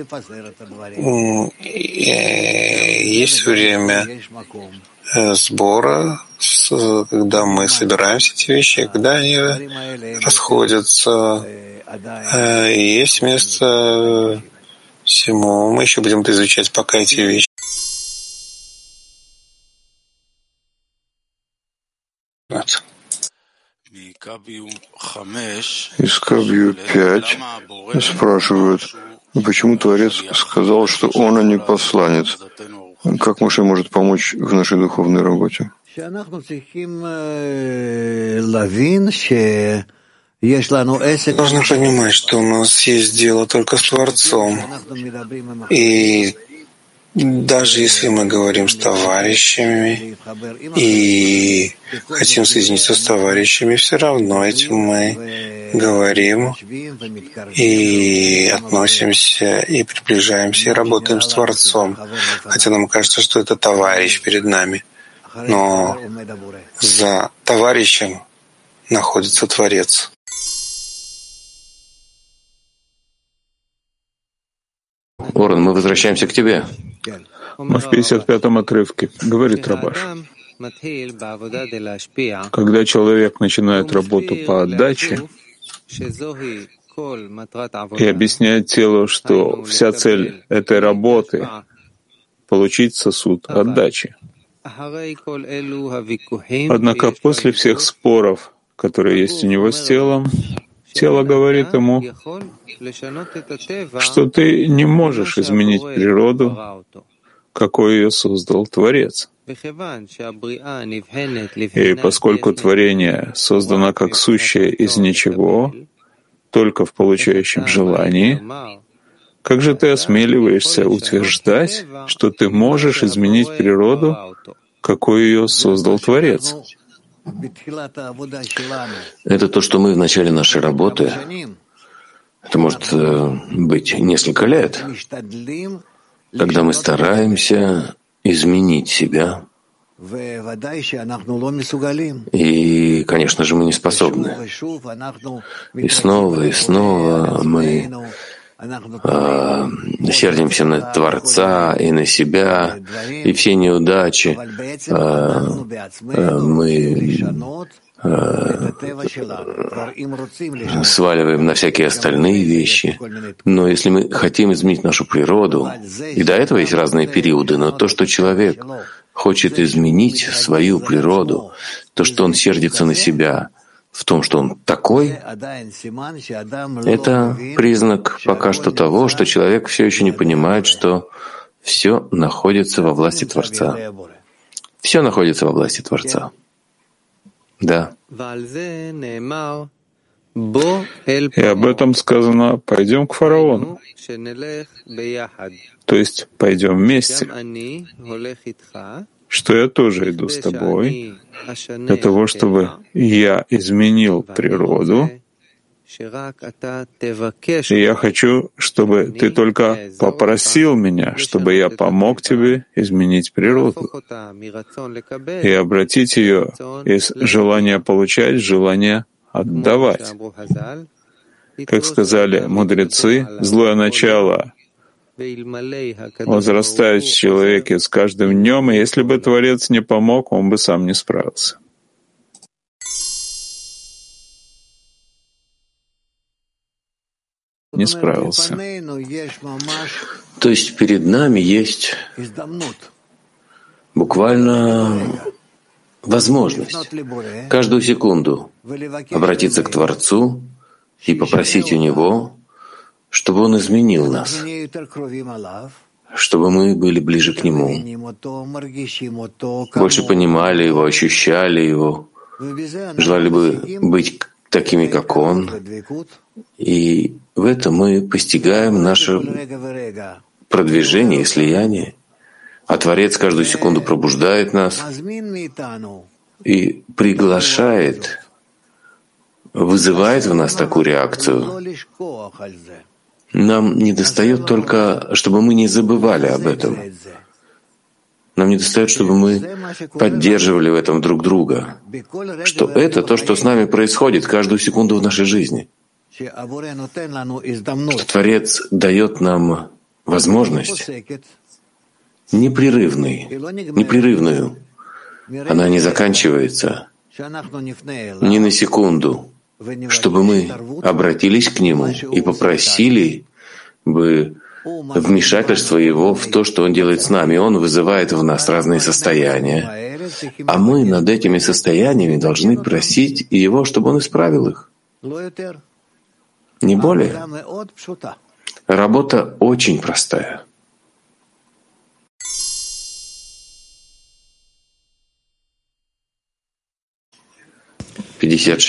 Есть время сбора, когда мы собираемся эти вещи, когда они расходятся. Есть место всему. Мы еще будем это изучать пока эти вещи. Из Кабью 5 спрашивают, почему Творец сказал, что он, а не посланец? Как Моше может помочь в нашей духовной работе? Нужно понимать, что у нас есть дело только с Творцом. И даже если мы говорим с товарищами и хотим соединиться с товарищами, все равно этим мы говорим и относимся, и приближаемся, и работаем с Творцом. Хотя нам кажется, что это товарищ перед нами. Но за товарищем находится Творец. Орен, мы возвращаемся к тебе. Мы в 55-м отрывке. Говорит Рабаш. Когда человек начинает работу по отдаче и объясняет телу, что вся цель этой работы — получить сосуд отдачи. Однако после всех споров, которые есть у него с телом, тело говорит ему, что ты не можешь изменить природу, какой ее создал Творец. И поскольку творение создано как сущее из ничего, только в получающем желании, как же ты осмеливаешься утверждать, что ты можешь изменить природу, какой ее создал Творец? Это то, что мы в начале нашей работы, это может быть несколько лет, когда мы стараемся изменить себя. И, конечно же, мы не способны. И снова мы сердимся на Творца и на себя, и все неудачи мы сваливаем на всякие остальные вещи. Но если мы хотим изменить нашу природу, и до этого есть разные периоды, но то, что человек хочет изменить свою природу, то, что он сердится на себя, в том, что он такой, это признак пока что того, что человек все еще не понимает, что все находится во власти Творца. Все находится во власти Творца. Да. И об этом сказано: «Пойдем к фараону», то есть пойдем вместе, что я тоже иду с тобой, для того, чтобы я изменил природу, и я хочу, чтобы ты только попросил меня, чтобы я помог тебе изменить природу и обратить ее из желания получать в желание отдавать. Как сказали мудрецы, злое начало возрастает в человеке с каждым днем, и если бы Творец не помог, он бы сам не справился. Не справился. То есть перед нами есть буквально возможность каждую секунду обратиться к Творцу и попросить у Него, чтобы Он изменил нас, чтобы мы были ближе к Нему, больше понимали Его, ощущали Его, желали бы быть такими, как Он. И в этом мы постигаем наше продвижение и слияние. А Творец каждую секунду пробуждает нас и приглашает, вызывает в нас такую реакцию. Нам недостает только, чтобы мы не забывали об этом. Нам недостает, чтобы мы поддерживали в этом друг друга, что это то, что с нами происходит каждую секунду в нашей жизни. Что Творец дает нам возможность непрерывную. Она не заканчивается ни на секунду, чтобы мы обратились к Нему и попросили бы вмешательство Его в то, что Он делает с нами. Он вызывает в нас разные состояния, а мы над этими состояниями должны просить Его, чтобы Он исправил их. Не более. Работа очень простая. «56-й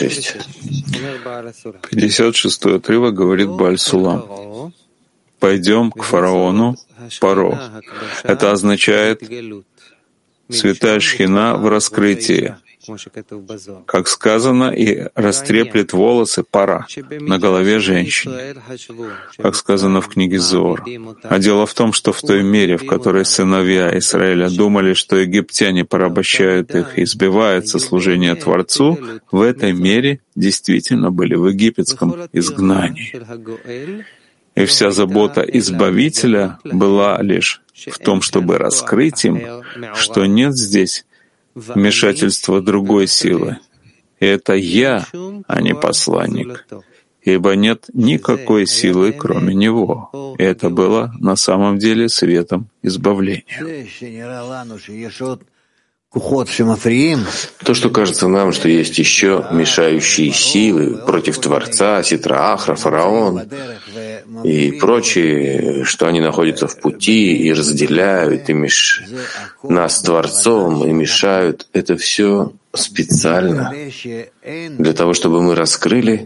отрывок говорит Бааль Сулам: «Пойдем к фараону Паро». Это означает «святая шхина в раскрытии», как сказано, и растреплет волосы пара на голове женщины, как сказано в книге Зоар. А дело в том, что в той мере, в которой сыновья Израиля думали, что египтяне порабощают их и избивают со служения Творцу, в этой мере действительно были в египетском изгнании. И вся забота Избавителя была лишь в том, чтобы раскрыть им, что нет здесь вмешательства другой силы. И это я, а не посланник, ибо нет никакой силы, кроме Него. И это было на самом деле светом избавления. То, что кажется нам, что есть еще мешающие силы против Творца, Ситра Ахра, Фараон и прочие, что они находятся в пути и разделяют нас с Творцом и мешают, это все специально для того, чтобы мы раскрыли,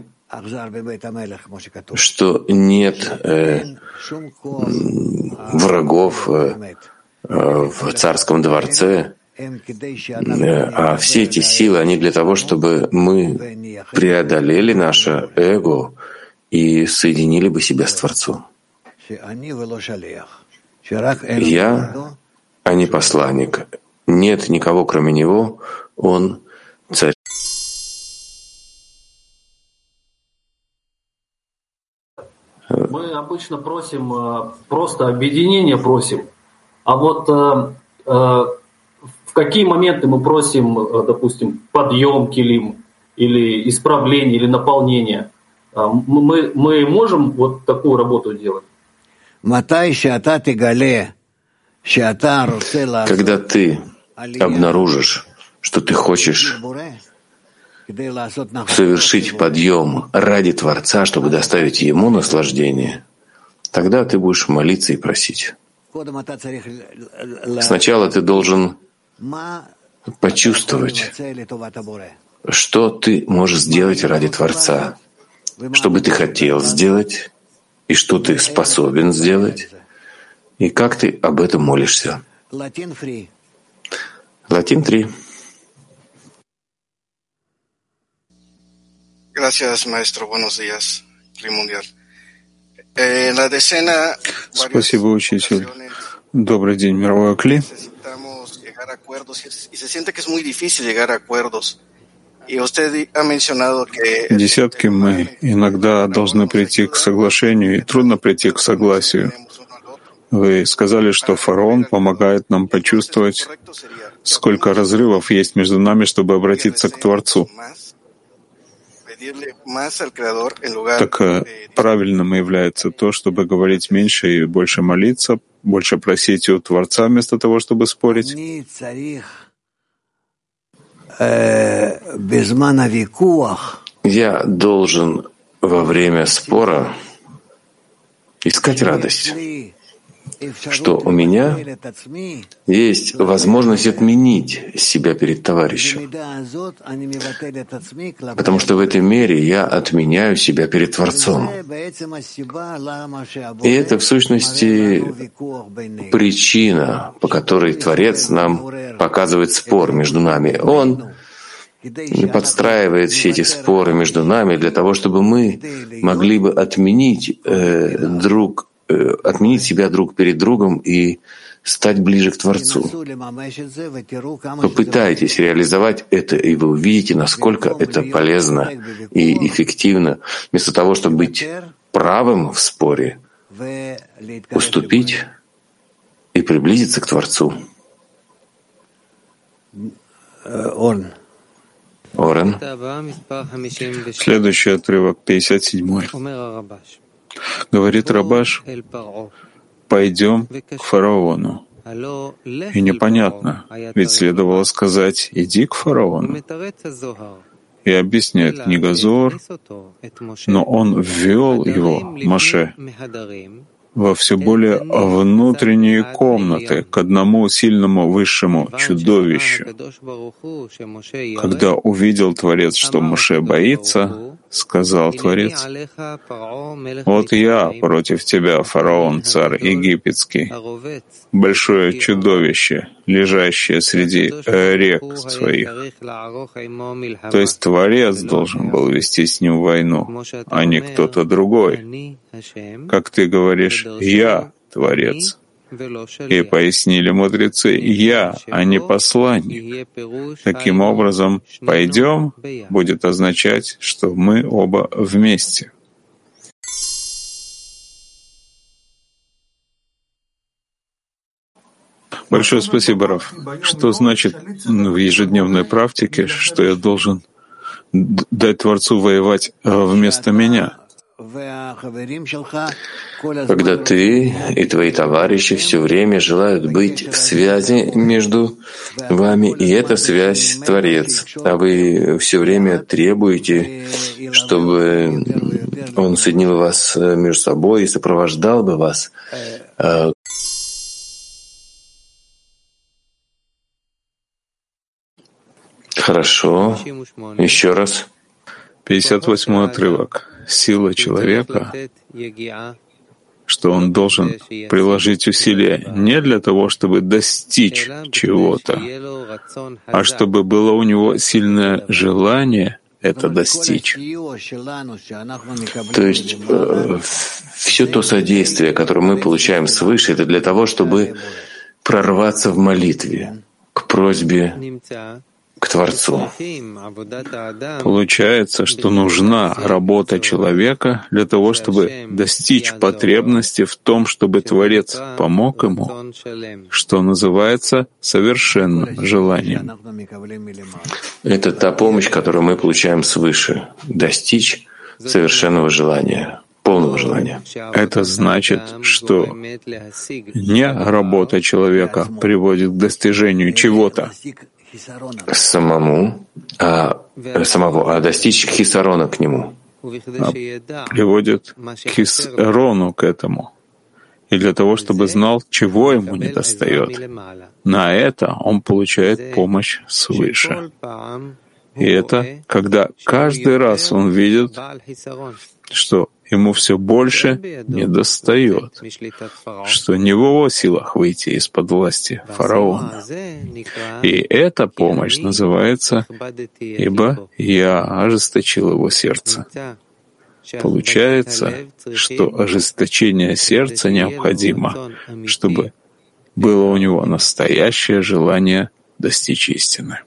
что нет врагов в царском дворце, а все эти силы, они для того, чтобы мы преодолели наше эго и соединили бы себя с Творцом. Я, а не посланник. Нет никого, кроме Него. Он царь. Мы обычно просим, просто объединение просим, а вот в какие моменты мы просим, допустим, подъем килим или исправление, или наполнение, мы можем вот такую работу делать? Когда ты обнаружишь, что ты хочешь совершить подъем ради Творца, чтобы доставить Ему наслаждение, тогда ты будешь молиться и просить. Сначала ты должен почувствовать, что ты можешь сделать ради Творца, что бы ты хотел сделать, и что ты способен сделать, и как ты об этом молишься. Латин 3. Gracias, maestro. Buenos días. Clima mundial. Спасибо, учитель. Добрый день, мировой Кли. Десятки мы иногда должны прийти к соглашению, и трудно прийти к согласию. Вы сказали, что фараон помогает нам почувствовать, сколько разрывов есть между нами, чтобы обратиться к Творцу. Так правильным является то, чтобы говорить меньше и больше молиться, больше просить у Творца вместо того, чтобы спорить. Я должен во время спора искать радость, что у меня есть возможность отменить себя перед товарищем. Потому что в этой мере я отменяю себя перед Творцом. И это, в сущности, причина, по которой Творец нам показывает спор между нами. Он подстраивает все эти споры между нами для того, чтобы мы могли бы отменить себя друг перед другом и стать ближе к Творцу. Попытайтесь реализовать это, и вы увидите, насколько это полезно и эффективно. Вместо того, чтобы быть правым в споре, уступить и приблизиться к Творцу. Орен. Следующий отрывок, 57. Говорит Рабаш: «Пойдем к фараону». И непонятно, ведь следовало сказать: «Иди к фараону». И объясняет книга Зоар, но он ввел его, Моше, во все более внутренние комнаты, к одному сильному высшему чудовищу. Когда увидел Творец, что Моше боится, сказал Творец: «Вот я против тебя, фараон, царь египетский, большое чудовище, лежащее среди рек своих». То есть Творец должен был вести с ним войну, а не кто-то другой. Как ты говоришь, «Я Творец». И пояснили мудрецы: «Я, а не посланник». Таким образом, «пойдем» будет означать, что мы оба вместе. Большое спасибо, Раф. Что значит в ежедневной практике, что я должен дать Творцу воевать вместо меня? когда ты и твои товарищи все время желают быть в связи между вами, и эта связь — Творец, а вы все время требуете, чтобы Он соединил вас между собой и сопровождал бы вас. Хорошо. Еще раз. 58-й отрывок. Сила человека, что он должен приложить усилия не для того, чтобы достичь чего-то, а чтобы было у него сильное желание это достичь. То есть все то содействие, которое мы получаем свыше, это для того, чтобы прорваться в молитве к просьбе к Творцу. Получается, что нужна работа человека для того, чтобы достичь потребности в том, чтобы Творец помог ему, что называется совершенным желанием. Это та помощь, которую мы получаем свыше, достичь совершенного желания, полного желания. Это значит, что не работа человека приводит к достижению чего-то, самого, а достичь хисарона к нему. Приводит к хисарону к этому. И для того, чтобы знал, чего ему недостает. На это он получает помощь свыше. И это, когда каждый раз он видит, что ему все больше недостает, что не в его силах выйти из-под власти фараона. И эта помощь называется «Ибо я ожесточил его сердце». Получается, что ожесточение сердца необходимо, чтобы было у него настоящее желание достичь истины.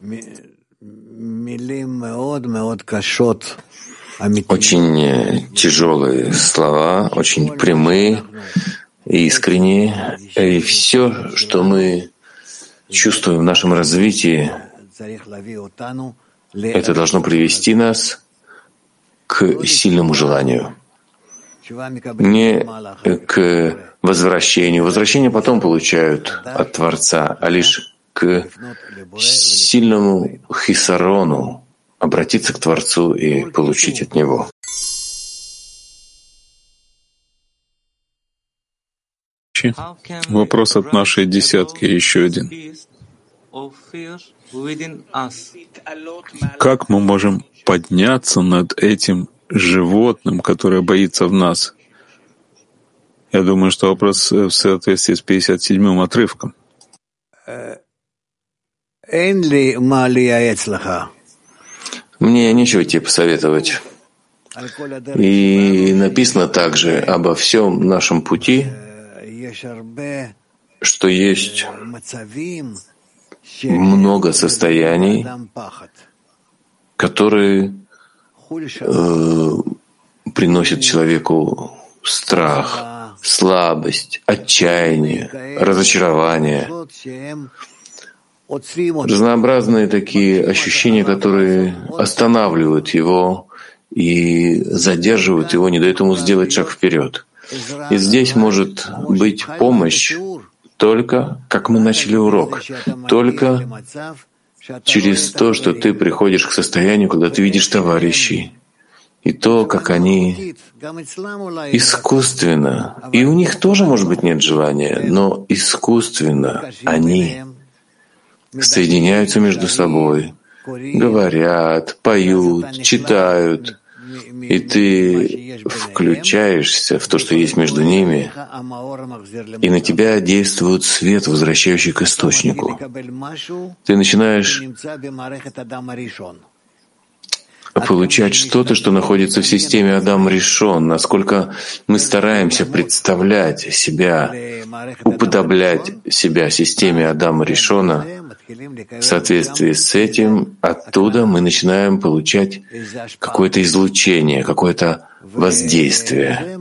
Очень тяжелые слова, очень прямые, искренние. И все, что мы чувствуем в нашем развитии, это должно привести нас к сильному желанию. Не к возвращению. Возвращение потом получают от Творца, а лишь к сильному хисарону, обратиться к Творцу и получить от Него. Вопрос от нашей десятки, еще один. Как мы можем подняться над этим животным, которое боится в нас? Я думаю, что вопрос в соответствии с 57-м отрывком. Мне нечего тебе посоветовать. И написано также обо всем нашем пути, что есть много состояний, которые приносят человеку страх, слабость, отчаяние, разочарование. Разнообразные такие ощущения, которые останавливают его и задерживают его, не дают ему сделать шаг вперед. И здесь может быть помощь только, как мы начали урок, только через то, что ты приходишь к состоянию, когда ты видишь товарищей, и то, как они искусственно, и у них тоже, может быть, нет желания, но искусственно они соединяются между собой, говорят, поют, читают, и ты включаешься в то, что есть между ними, и на тебя действует свет, возвращающий к источнику. Ты начинаешь получать что-то, что находится в системе Адам Ришон, насколько мы стараемся представлять себя, уподоблять себя системе Адама Ришона. В соответствии с этим, оттуда мы начинаем получать какое-то излучение, какое-то воздействие.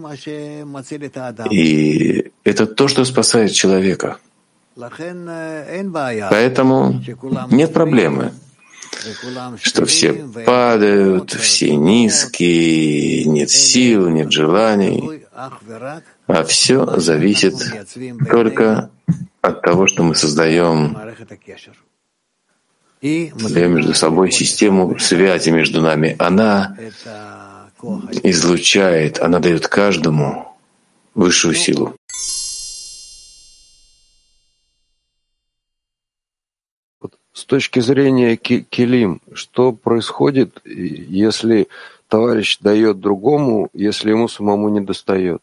И это то, что спасает человека. Поэтому нет проблемы. что все падают, все низкие, нет сил, нет желаний, а все зависит только от того, что мы создаем между собой систему связи между нами. Она излучает, она дает каждому высшую силу. С точки зрения келим, что происходит, если товарищ дает другому, если ему самому не достает?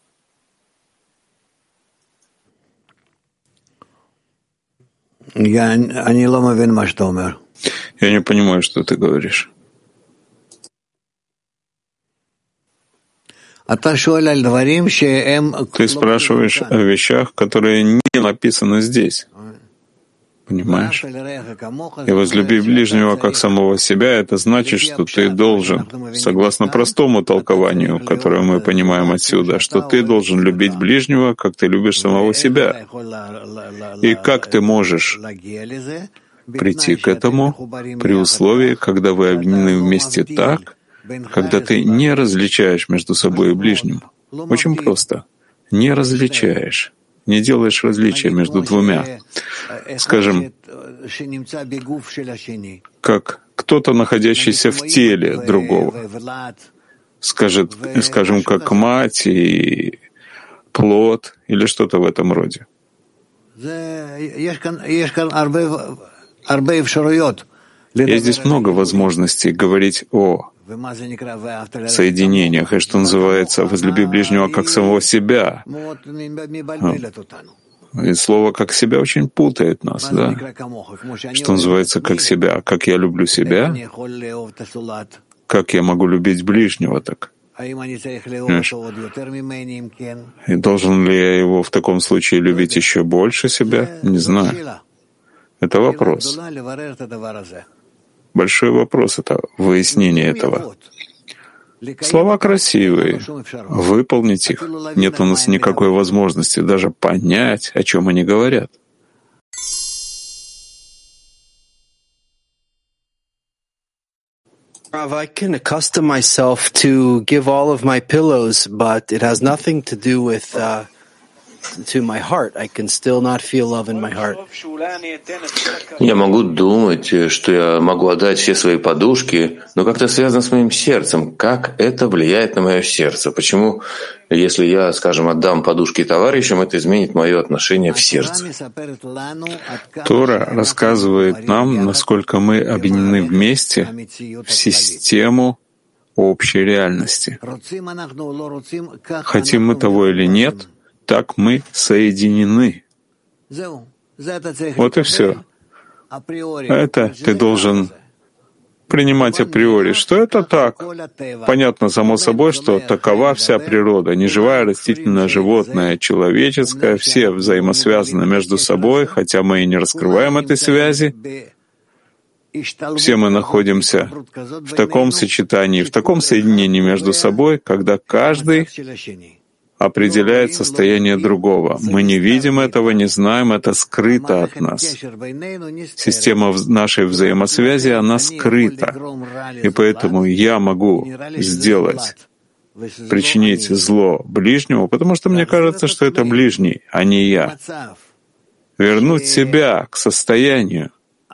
Я не понимаю, что ты говоришь. Ты спрашиваешь о вещах, которые не написаны здесь. Понимаешь? И возлюби ближнего как самого себя, это значит, что ты должен, согласно простому толкованию, которое мы понимаем отсюда, что ты должен любить ближнего, как ты любишь самого себя. И как ты можешь прийти к этому при условии, когда вы объединены вместе так, когда ты не различаешь между собой и ближним. Очень просто. Не различаешь. Не делаешь различия между двумя. Скажем, как кто-то, находящийся в теле другого, скажем, как мать и плод или что-то в этом роде. Есть здесь много возможностей говорить о соединениях, и что называется «возлюби ближнего как самого себя». И слово «как себя» очень путает нас, да? Что называется «как себя», как я люблю себя, как я могу любить ближнего так. Понимаешь? И должен ли я его в таком случае любить еще больше себя? Не знаю. Это вопрос. Большой вопрос — это выяснение этого. Слова красивые. Выполнить их нет у нас никакой возможности даже понять, о чем они говорят. Rav, I can accustom myself to give all of my pillows, but it has nothing to do with to my heart. I can still not feel love in my heart. Я могу думать, что я могу отдать все свои подушки, но как-то связано с моим сердцем. Как это влияет на мое сердце? Почему, если я, скажем, отдам подушки товарищам, это изменит мое отношение в сердце? Тора рассказывает нам, насколько мы объединены вместе в систему общей реальности. Хотим мы того или нет, так мы соединены. Вот и все. Это ты должен принимать априори, что это так. Понятно, само собой, что такова вся природа, неживая, растительная, животная, человеческая, все взаимосвязаны между собой, хотя мы и не раскрываем этой связи. Все мы находимся в таком сочетании, в таком соединении между собой, когда каждый определяет состояние другого. Мы не видим этого, не знаем, это скрыто от нас. Система нашей взаимосвязи, она скрыта. И поэтому я могу причинить зло ближнему, потому что мне кажется, что это ближний, а не я. Вернуть себя к состоянию,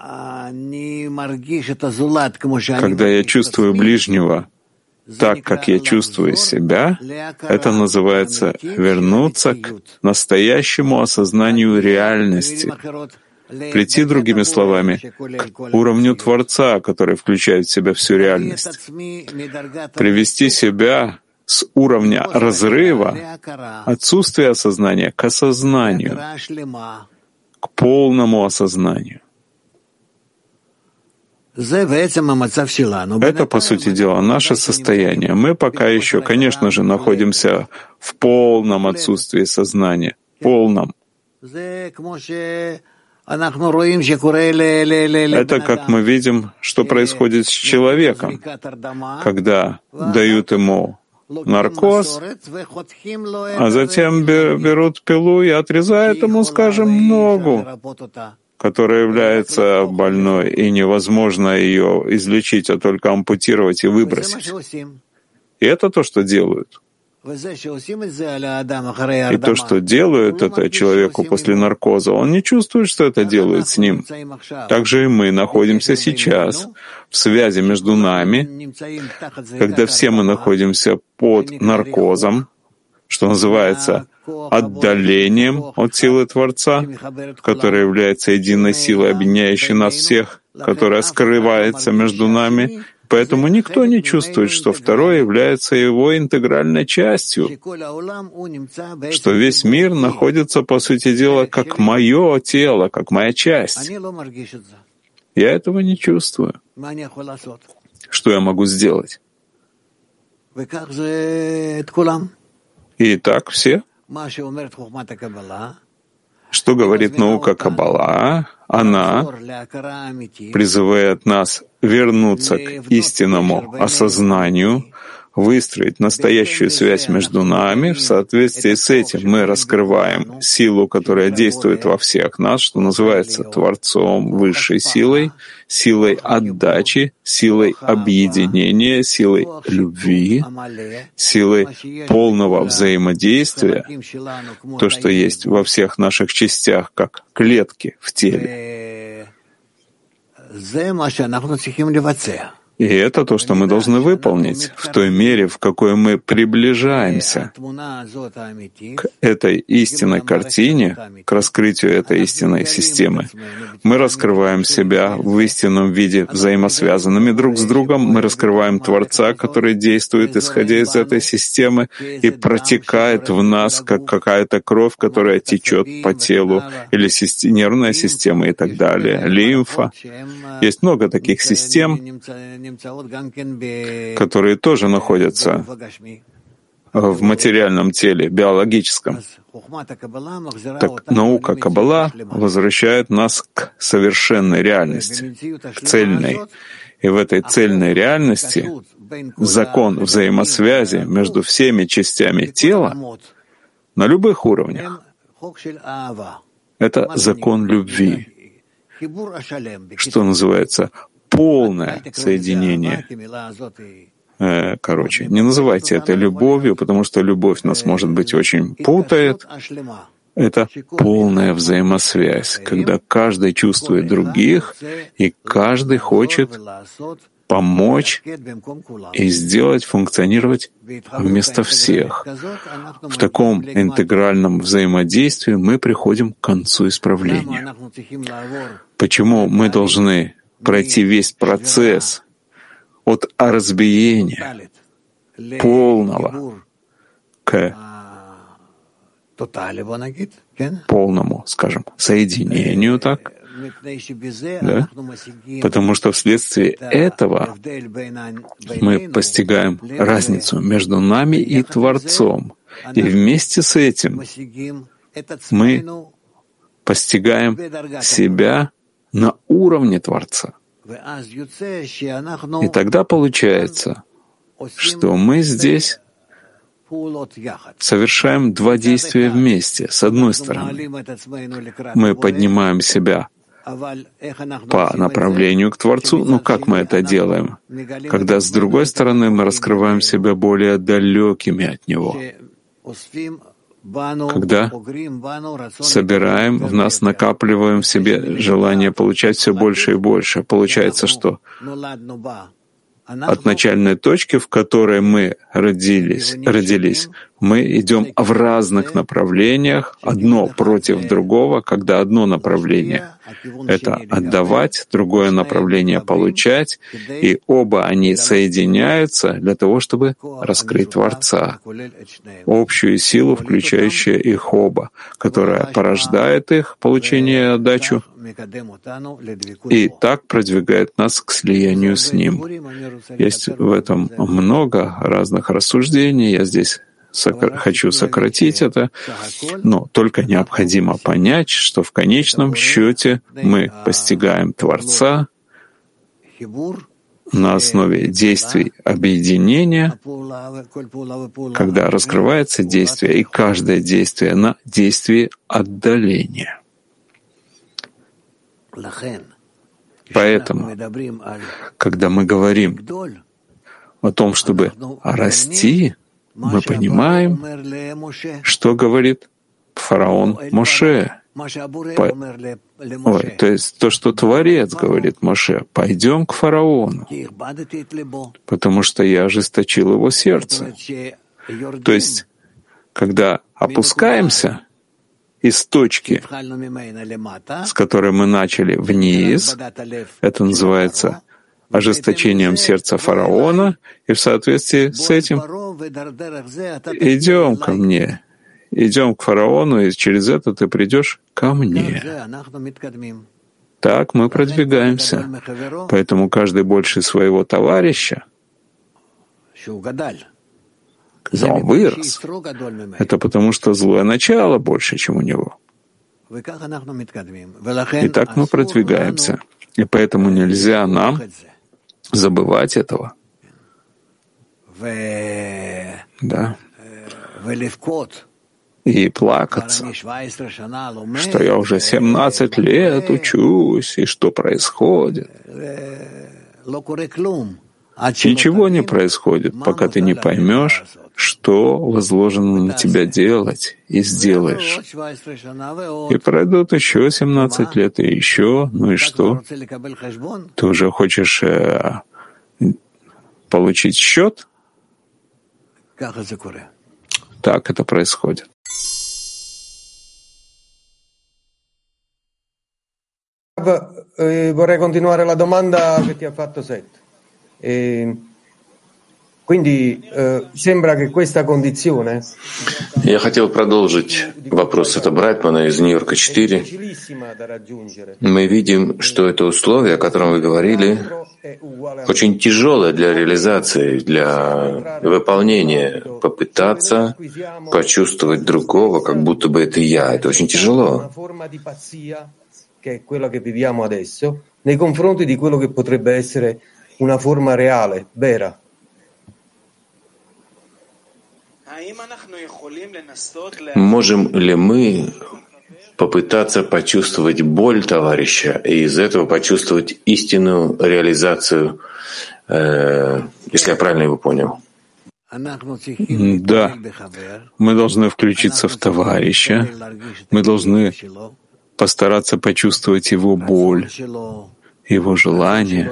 когда я чувствую ближнего так, как я чувствую себя, это называется вернуться к настоящему осознанию реальности, прийти, другими словами, к уровню Творца, который включает в себя всю реальность, привести себя с уровня разрыва, отсутствия осознания, к осознанию, к полному осознанию. Это, по сути дела, наше состояние. Мы пока еще, конечно же, находимся в полном отсутствии сознания. Полном. Это как мы видим, что происходит с человеком, когда дают ему наркоз, а затем берут пилу и отрезают ему, скажем, ногу. которая является больной, и невозможно ее излечить, а только ампутировать и выбросить. И это то, что делают. И то, что делают это человеку после наркоза, он не чувствует, что это делают с ним. Также и мы находимся сейчас в связи между нами, когда все мы находимся под наркозом, что называется отдалением от силы Творца, которая является единой силой, объединяющей нас всех, которая скрывается между нами. Поэтому никто не чувствует, что второй является его интегральной частью, что весь мир находится, по сути дела, как мое тело, как моя часть. Я этого не чувствую. Что я могу сделать? И так все. Что говорит наука Каббала? Она призывает нас вернуться к истинному осознанию, выстроить настоящую связь между нами. В соответствии с этим мы раскрываем силу, которая действует во всех нас, что называется Творцом, высшей силой, силой отдачи, силой объединения, силой любви, силой полного взаимодействия, то, что есть во всех наших частях, как клетки в теле. И это то, что мы должны выполнить в той мере, в какой мы приближаемся к этой истинной картине, к раскрытию этой истинной системы. Мы раскрываем себя в истинном виде взаимосвязанными друг с другом, мы раскрываем Творца, который действует, исходя из этой системы, и протекает в нас, как какая-то кровь, которая течет по телу, или нервная система и так далее, лимфа. Есть много таких систем, которые тоже находятся в материальном теле, биологическом. Так наука Каббала возвращает нас к совершенной реальности, к цельной. И в этой цельной реальности закон взаимосвязи между всеми частями тела на любых уровнях — это закон любви, что называется полное соединение. Не называйте это любовью, потому что любовь нас, может быть, очень путает. Это полная взаимосвязь, когда каждый чувствует других, и каждый хочет помочь и сделать функционировать вместо всех. В таком интегральном взаимодействии мы приходим к концу исправления. Почему мы должны пройти весь процесс от разбиения полного к полному, скажем, соединению, так? Да? Потому что вследствие этого мы постигаем разницу между нами и Творцом. И вместе с этим мы постигаем себя на уровне Творца. И тогда получается, что мы здесь совершаем два действия вместе. С одной стороны, мы поднимаем себя по направлению к Творцу. Но как мы это делаем? Когда с другой стороны мы раскрываем себя более далекими от Него. Когда собираем в нас, накапливаем в себе желание получать все больше и больше. Получается, что от начальной точки, в которой мы родились, мы идем в разных направлениях, одно против другого, когда одно направление — это отдавать, другое направление — получать, и оба они соединяются для того, чтобы раскрыть Творца, общую силу, включающую их оба, которая порождает их получение и отдачу, и так продвигает нас к слиянию с Ним. Есть в этом много разных рассуждений, я здесь хочу сократить это, но только необходимо понять, что в конечном счете мы постигаем Творца на основе действий объединения, когда раскрывается действие, и каждое действие на действии отдаления. Поэтому, когда мы говорим о том, чтобы расти, мы понимаем, что говорит фараон Моше. То есть то, что Творец говорит Моше: «Пойдем к фараону, потому что я ожесточил его сердце». То есть, когда опускаемся из точки, с которой мы начали, вниз, это называется ожесточением сердца фараона, и в соответствии с этим идем ко мне, идем к фараону, и через это ты придешь ко мне. Так мы продвигаемся. Поэтому каждый больше своего товарища, когда он вырос, это потому, что злое начало больше, чем у него. И так мы продвигаемся. И поэтому нельзя нам забывать этого. Да. И плакаться, что я уже 17 лет учусь, и что происходит. Ничего не происходит, пока ты не поймешь, что возложено на тебя делать, и сделаешь. И пройдут еще 17 лет, и еще, ну и что? Ты уже хочешь получить счет? Так это происходит. Vorrei continuare la domanda che ti ha fatto Seth. Quindi sembra che questa condizione. Я хотел продолжить вопрос от Брайтмана из Нью-Йорка 4. Мы видим, что это условие, о котором вы говорили, очень тяжелое для реализации, для выполнения. Попытаться почувствовать другого, как будто бы это я. Это очень тяжело. Che è quella che viviamo adesso, nei confronti di quello che potrebbe essere una forma reale, vera. Можем ли мы попытаться почувствовать боль товарища и из этого почувствовать истинную реализацию, если я правильно его понял? Да, мы должны включиться в товарища, мы должны постараться почувствовать его боль, его желание,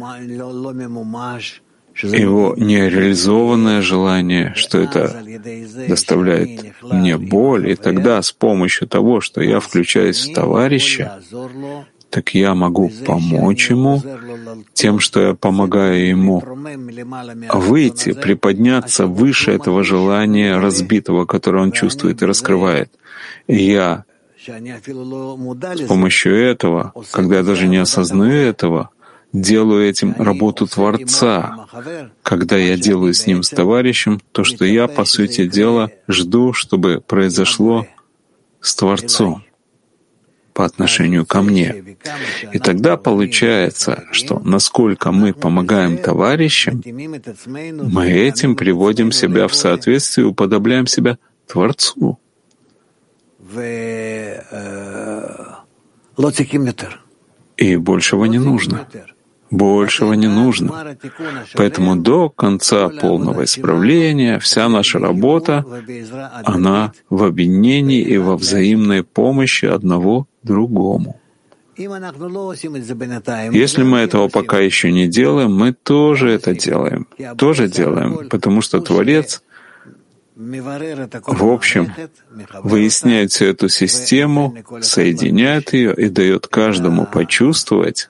его нереализованное желание, что это доставляет мне боль, и тогда с помощью того, что я включаюсь в товарища, так я могу помочь ему тем, что я помогаю ему выйти, приподняться выше этого желания разбитого, которое он чувствует и раскрывает. И я с помощью этого, когда я даже не осознаю этого, делаю этим работу Творца. Когда я делаю с ним, с товарищем, то, что я, по сути дела, жду, чтобы произошло с Творцом по отношению ко мне. И тогда получается, что насколько мы помогаем товарищам, мы этим приводим себя в соответствие, уподобляем себя Творцу. И большего не нужно. Большего не нужно. Поэтому до конца полного исправления вся наша работа, она в объединении и во взаимной помощи одного другому. Если мы этого пока еще не делаем, мы тоже это делаем. Тоже делаем, потому что Творец в общем, выясняет всю эту систему, соединяет ее и дает каждому почувствовать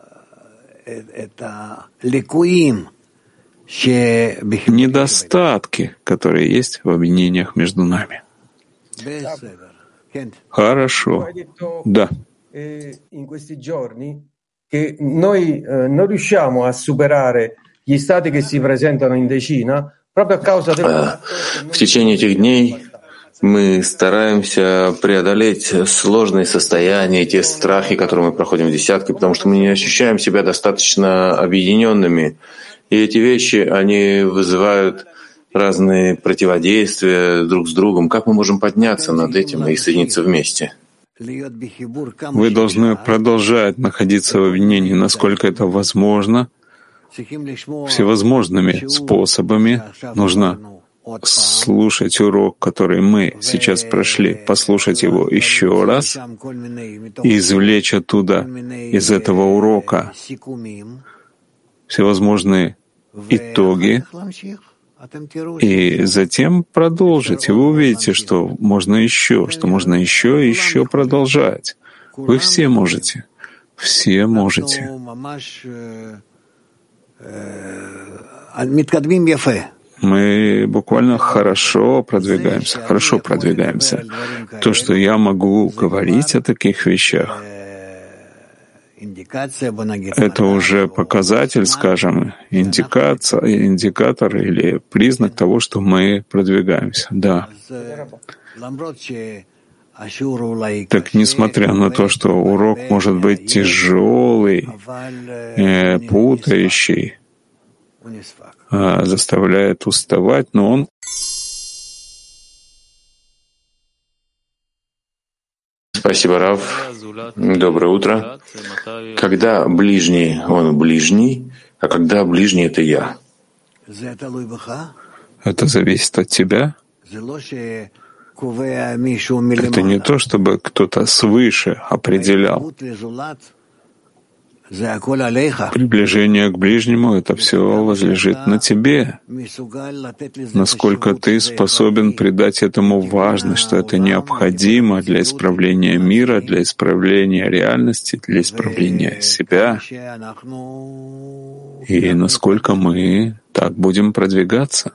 недостатки, которые есть в объединениях между нами. Хорошо. Да. In questi giorni che noi non riusciamo a superare gli stati che si presentano in decina. В течение этих дней мы стараемся преодолеть сложные состояния, те страхи, которые мы проходим в десятке, потому что мы не ощущаем себя достаточно объединенными. И эти вещи, они вызывают разные противодействия друг с другом. Как мы можем подняться над этим и соединиться вместе? Вы должны продолжать находиться в объединении, насколько это возможно, всевозможными способами. Нужно слушать урок, который мы сейчас прошли, послушать его еще раз и извлечь оттуда, из этого урока, всевозможные итоги, и затем продолжить. И вы увидите, что можно еще и еще продолжать. Вы все можете. Все можете. Мы буквально хорошо продвигаемся. То, что я могу говорить о таких вещах, это уже показатель, скажем, индикатор или признак того, что мы продвигаемся. Да. Так, несмотря на то, что урок может быть тяжелый, путающий, заставляет уставать, но он... Спасибо, Рав. Доброе утро. Когда ближний, он ближний, а когда ближний — это я? Это зависит от тебя. Это не то, чтобы кто-то свыше определял. Приближение к ближнему — это все возлежит на тебе. Насколько ты способен придать этому важность, что это необходимо для исправления мира, для исправления реальности, для исправления себя. И насколько мы так будем продвигаться.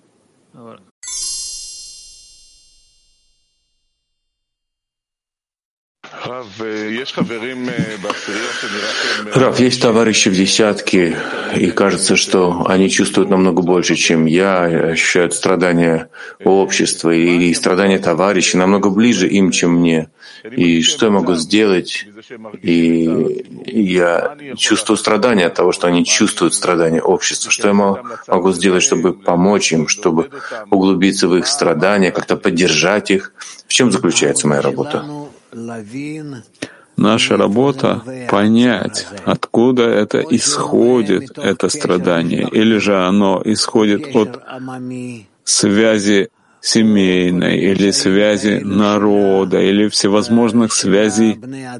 Рав, есть товарищи в десятке, и кажется, что они чувствуют намного больше, чем я, ощущают страдания общества, и страдания товарищей намного ближе им, чем мне. И что я могу сделать? И я чувствую страдания от того, что они чувствуют страдания общества. Что я могу сделать, чтобы помочь им, чтобы углубиться в их страдания, как-то поддержать их? В чем заключается моя работа? Наша работа — понять, откуда это исходит, это страдание, или же оно исходит от связи семейной, или связи народа, или всевозможных связей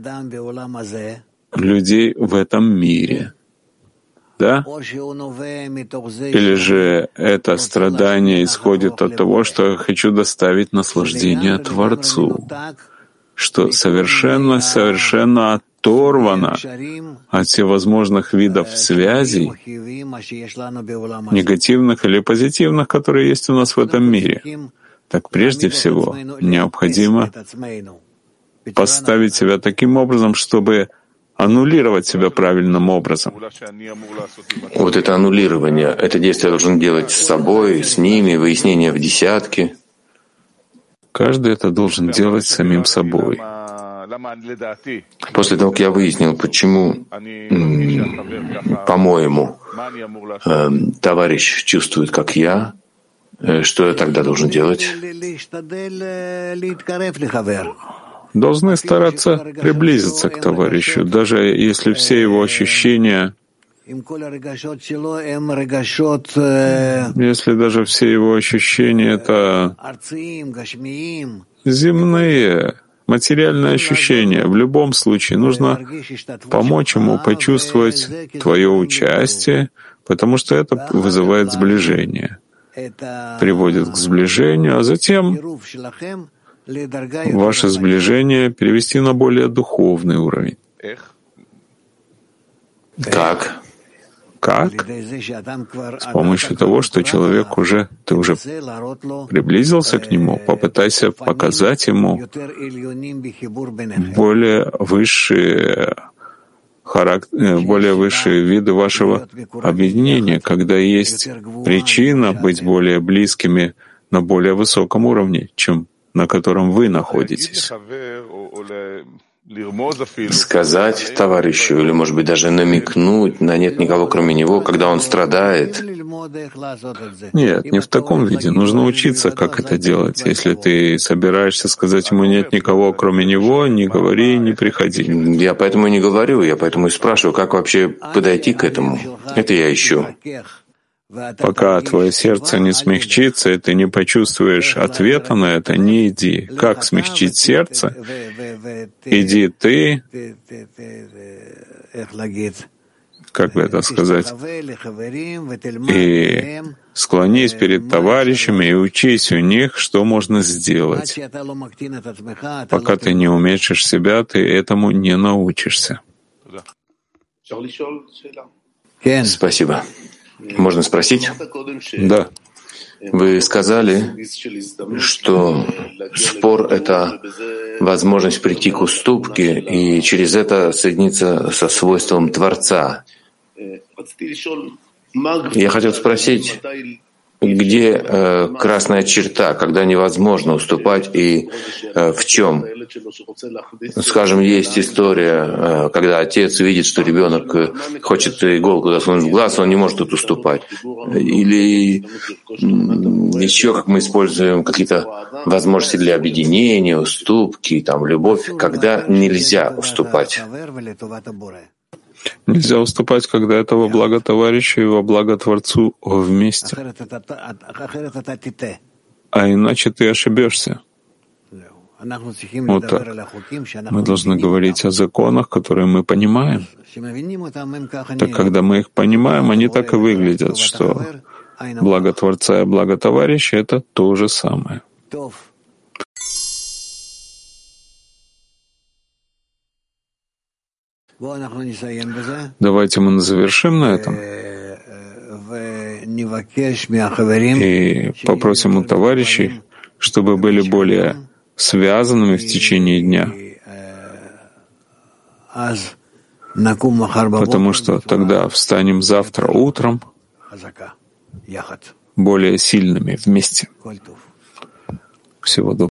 людей в этом мире. Да? Или же это страдание исходит от того, что я хочу доставить наслаждение Творцу, что совершенно оторвано от всевозможных видов связей, негативных или позитивных, которые есть у нас в этом мире. Так прежде всего необходимо поставить себя таким образом, чтобы аннулировать себя правильным образом. Вот это аннулирование, это действие я должен делать с собой, с ними, выяснение в десятке. Каждый это должен делать самим собой. После того, как я выяснил, почему, по-моему, товарищ чувствует, как я, что я тогда должен делать? Должны стараться приблизиться к товарищу, даже если все его ощущения, если даже все его ощущения — это земные, материальные ощущения. В любом случае нужно помочь ему почувствовать твое участие, потому что это вызывает сближение, приводит к сближению, а затем ваше сближение перевести на более духовный уровень. Как? Как? С помощью того, что человек ты уже приблизился к нему, попытайся показать ему более высшие виды вашего объединения, когда есть причина быть более близкими на более высоком уровне, чем на котором вы находитесь. сказать товарищу или, может быть, даже намекнуть на «нет никого, кроме него», когда он страдает? Нет, не в таком виде. Нужно учиться, как это делать. Если ты собираешься сказать ему «нет никого, кроме него», не говори, не приходи. Я поэтому и не говорю, я поэтому и спрашиваю, как вообще подойти к этому. Это я ищу. Пока твое сердце не смягчится, и ты не почувствуешь ответа на это, не иди. Как смягчить сердце? Иди ты, как бы это сказать, и склонись перед товарищами и учись у них, что можно сделать. Пока ты не уменьшишь себя, ты этому не научишься. Спасибо. Можно спросить? Да. Вы сказали, что спор — это возможность прийти к уступке и через это соединиться со свойством Творца. Я хотел спросить, где красная черта, когда невозможно уступать, и в чем? Скажем, есть история, когда отец видит, что ребенок хочет иголку засунуть в глаз, он не может тут уступать. Или еще, как мы используем какие-то возможности для объединения, уступки, там, любовь, когда нельзя уступать. Нельзя уступать, когда это во благо товарищу и во благо Творцу вместе. А иначе ты ошибешься. Вот так. Мы должны говорить о законах, которые мы понимаем. Так когда мы их понимаем, они так и выглядят, что благо Творца и благо товарища — это то же самое. Давайте мы завершим на этом и попросим у товарищей, чтобы были более связанными в течение дня, потому что тогда встанем завтра утром более сильными вместе. Всего доброго.